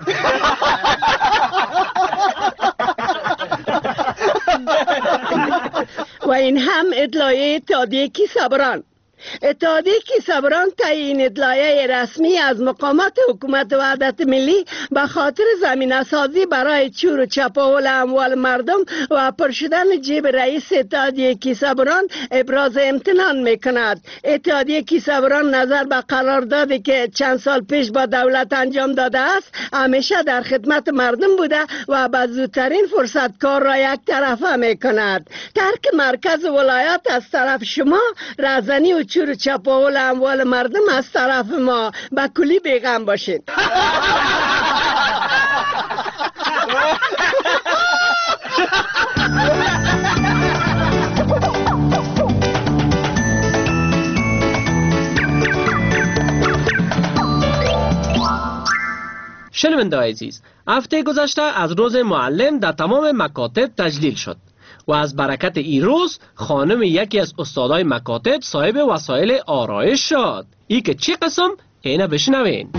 و این هم اطلاعیه اتحادیه کیسه‌بران. اتحادیه کیسه‌بران طی این اطلاعیه رسمی از مقامات حکومت وحدت ملی به خاطر زمینه سازی برای چور و چپاول اموال مردم و پر شدن جیب رئیس اتحادیه کیسه‌بران ابراز امتنان میکند. اتحادیه کیسه‌بران نظر به قراردادی که چند سال پیش با دولت انجام داده است همیشه در خدمت مردم بوده و به زودترین فرصت کار را یک طرفه میکند. ترک مرکز ولایت از طرف شما، رهزنی و چور چپاول اموال مردم از طرف ما. با کلی بیغم باشید.
شنونده عزیز، هفته گذشته از روز معلم در تمام مکاتب تجلیل شد و از برکت این روز خانم یکی از استادای مکاتب صاحب وسایل آرایش شد. ای که چی قسم؟ اینه بشنوین.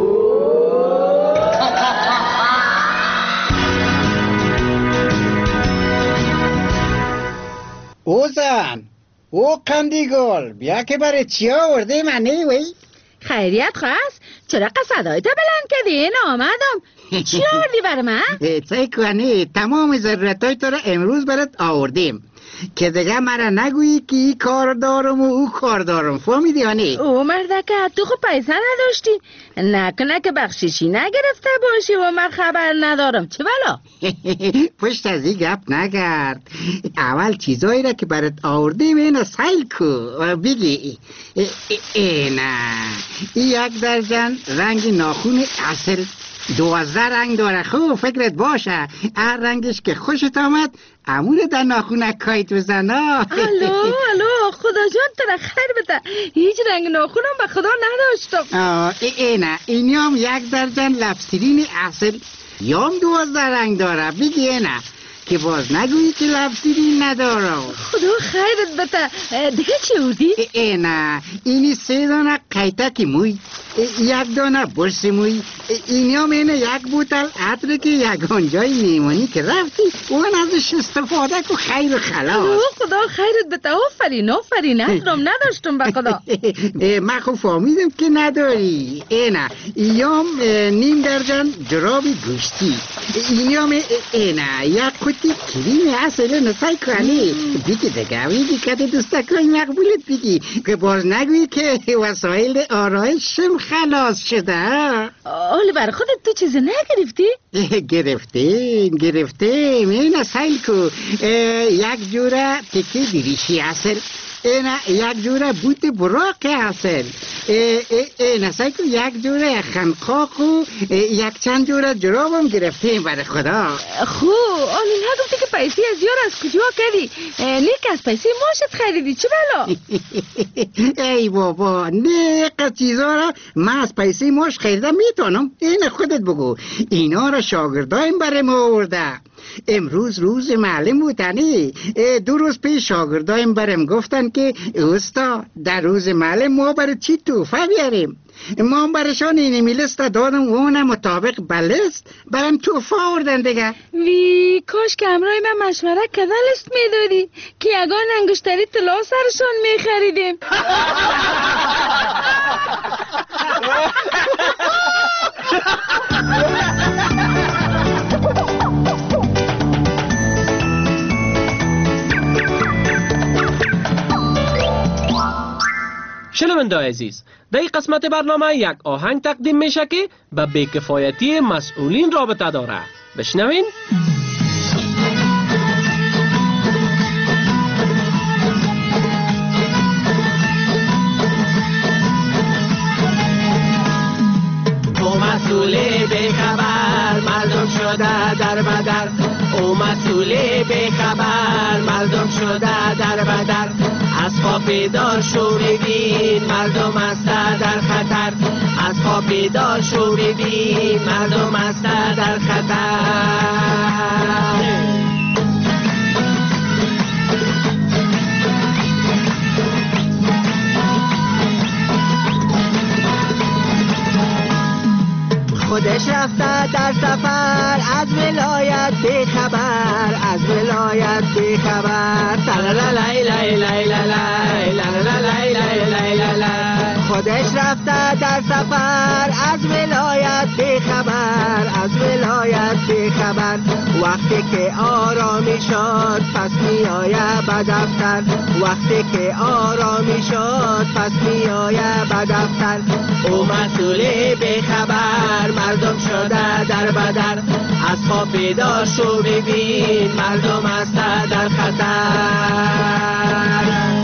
او زن، او قندیگل، بیا که برای چی آورده منی وی؟
خیریت خواست؟ چرا قصدهای تا بلند کردی؟ این آمدم. چی آوردی برای من؟
چه کنی؟ تمام ضرورتای تو را امروز برات آوردیم که دیگه مرا نگویی که ای کار دارم و او کار دارم. فهمیدی یا نه؟
او مردکه تو خب پیسه نداشتی؟ نکنه که بخششی نگرفته باشی و من خبر ندارم. چه بلا؟
پشت از این گپ نگرد. اول چیزایی را که برات آوردیم اینا سیل کو و بگی. اینا ای یک درجن رنگ ناخون اصل دوازده رنگ داره. خوب فکرت باشه هر رنگش که خوشت آمد امور در ناخونک کایت بزن.
الو الو خدا جان تو را خیر بده. هیچ رنگ ناخونم به خدا نداشتم.
ای ای نه اینی هم یک درجن لبسیرین اصل یام دوازده رنگ داره. بگی نه که باز نگویی که لبسیری ندارم.
خدا خیرت بده. دیگه چی بودی؟
ای نه، اینی سه دانه قیتک موی، یک دانه برس موی، اینی هم اینه یک بوتل عطر که یک آنجای میمونی که رفتی اون ازش استفاده که خیر و خلاص.
خدا خیرت بده. آفرین آفرین، عطرم نداشتم به خدا.
من خب فهمیدم که نداری. ای نه، ایام نیم درجن جرابی گوشتی، اینی هم ای نه یک کتی کریم اصل نسای کنی دیگه دیگه ویدی که دستکای مقبولت بگی که باز نگوی که وسایل آرایشم خلاص شده.
حالا بر خودت تو چیز نگرفتی؟
گرفتیم گرفتیم این سایل کو یک جوره تکی دیریشی اصل، اینا یک جوره بوت براق اصل، اینا سعی کن یک جوره خنقاق و یک چند جوره جرابم گرفتیم برای خدا.
خو آلی نگفتی که پیسی از یار از کجا کردی؟ نیک از پیسی ماشت خریدی چه بلا؟
ای بابا نیک چیزا را من از پیسی ماش خریدم میتونم. این خودت بگو. اینا را شاگردایم برای ما آورده. امروز روز معلم بودنی، دو روز پیش شاگردایم برم گفتن که اوستا در روز معلم ما برای چی توفه بیاریم. ما برشان این میلست دادم و اون مطابق بلست برم توفه آوردن دیگه.
وی کاش که امرای من مشوره کده لست میدادی که یگان انگشتری طلا سرشان میخریدیم.
شنونده‌های عزیز، در این قسمت برنامه یک آهنگ تقدیم میشه که به بی‌کفایتی مسئولین رابطه داره. بشنوین.
او مسئول بی‌خبر مردم شده در بدر، او مسئول بی‌خبر مردم شده در بدر، از خواب بیدار شو ببین مردم است در خطر، از خواب بیدار شو ببین مردم است در خطر. خودش رفته در سفر از ولایت بی خبر، از ولایت بی خبر. خودش رفته در سفر از ولایت بی خبر، از ولایت بی خبر. وقتی که آرامی شد پس می آید به دفتر، وقتی که آرامی شد پس می آید به دفتر. او مسئول بی خبر مردم شده در بدر، از خواب بیدار شو ببین مردم است در خطر.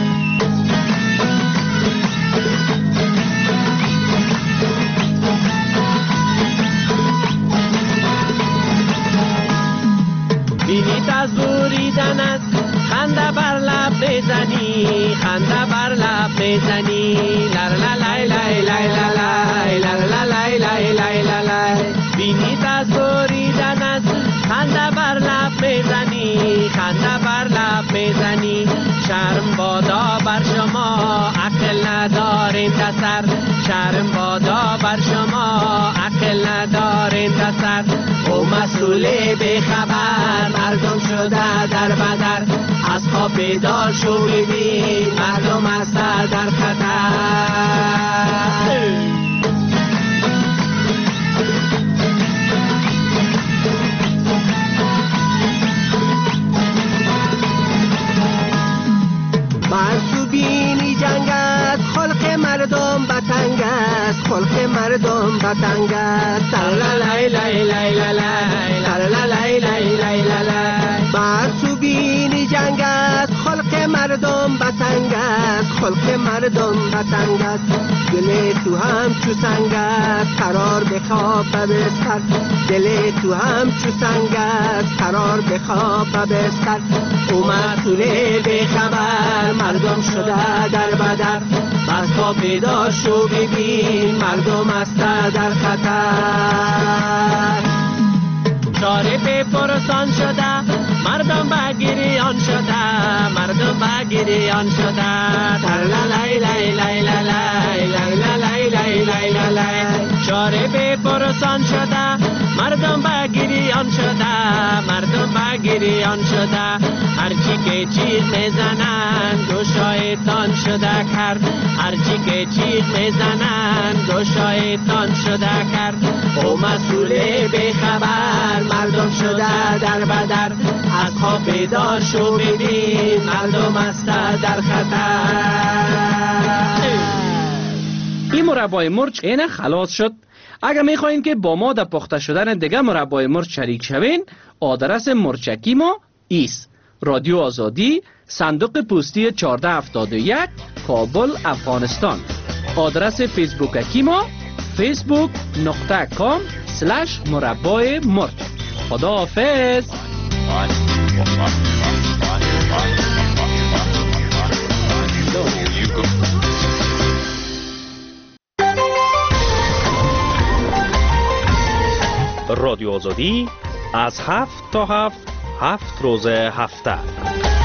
بینی تزوریدن است خنده بر لب بزنی، خنده بر لب بزنی. لر لر لای لای لای لای لر لر لای لای لای لای. بینی تزوریدن است خنده بر لب بزنی، خنده بر لب بزنی. شرم بادا بر شما عقل ندارین سر، شرم بادا بر شما عقل ندارین سر. او مسئول بی خبر مردم شده در بدر، از خواب بیدار شو ببین مردم است در خطر. مرسوبینی جنگ است خلق مردم بتنگ است، خلق مردم بتنگ است. لای لای لای لای لای لای لای لای. مرسوبینی جنگ است خلق مردم بتنگ است، خلق مردم بتنگ است. دل تو هم چو سنگ است قرار بخواب بستر، دل تو هم چو سنگ است قرار بخواب بستر. او مسئول بی خبر مردم شده در بدر، بس خواب بیدار شو ببین مردم است در خطر. چاره به پرسان شده مردم بگیریان شده مردم بگیریان شده تر لای لای لای لای لای لای لای لای لای چاره به پرسان شده مردم بگیریان شده مردم بگیریان شده هرچی که چیز میزنن دو شایطان شده کرد هرچی که چیز میزنن دو شایطان شده کرد او مسئول بخبر مردم شده در بدر از خواب بیدار شو ببین مردم است در خطر.
این مربای مرچ اینه خلاص شد. اگر میخواین که با ما در پخته شدن دیگه مربای مرچ شریک شوین آدرس مرچکی ما ایست رادیو آزادی صندوق پستی چهارده هفتاد و یک کابل افغانستان. آدرس فیسبوککی ما فیسبوک نقطه کام سلش مربای مرچ. خدا حافظ.
رادیو آزادی از هفت تا هفت هفت روز هفته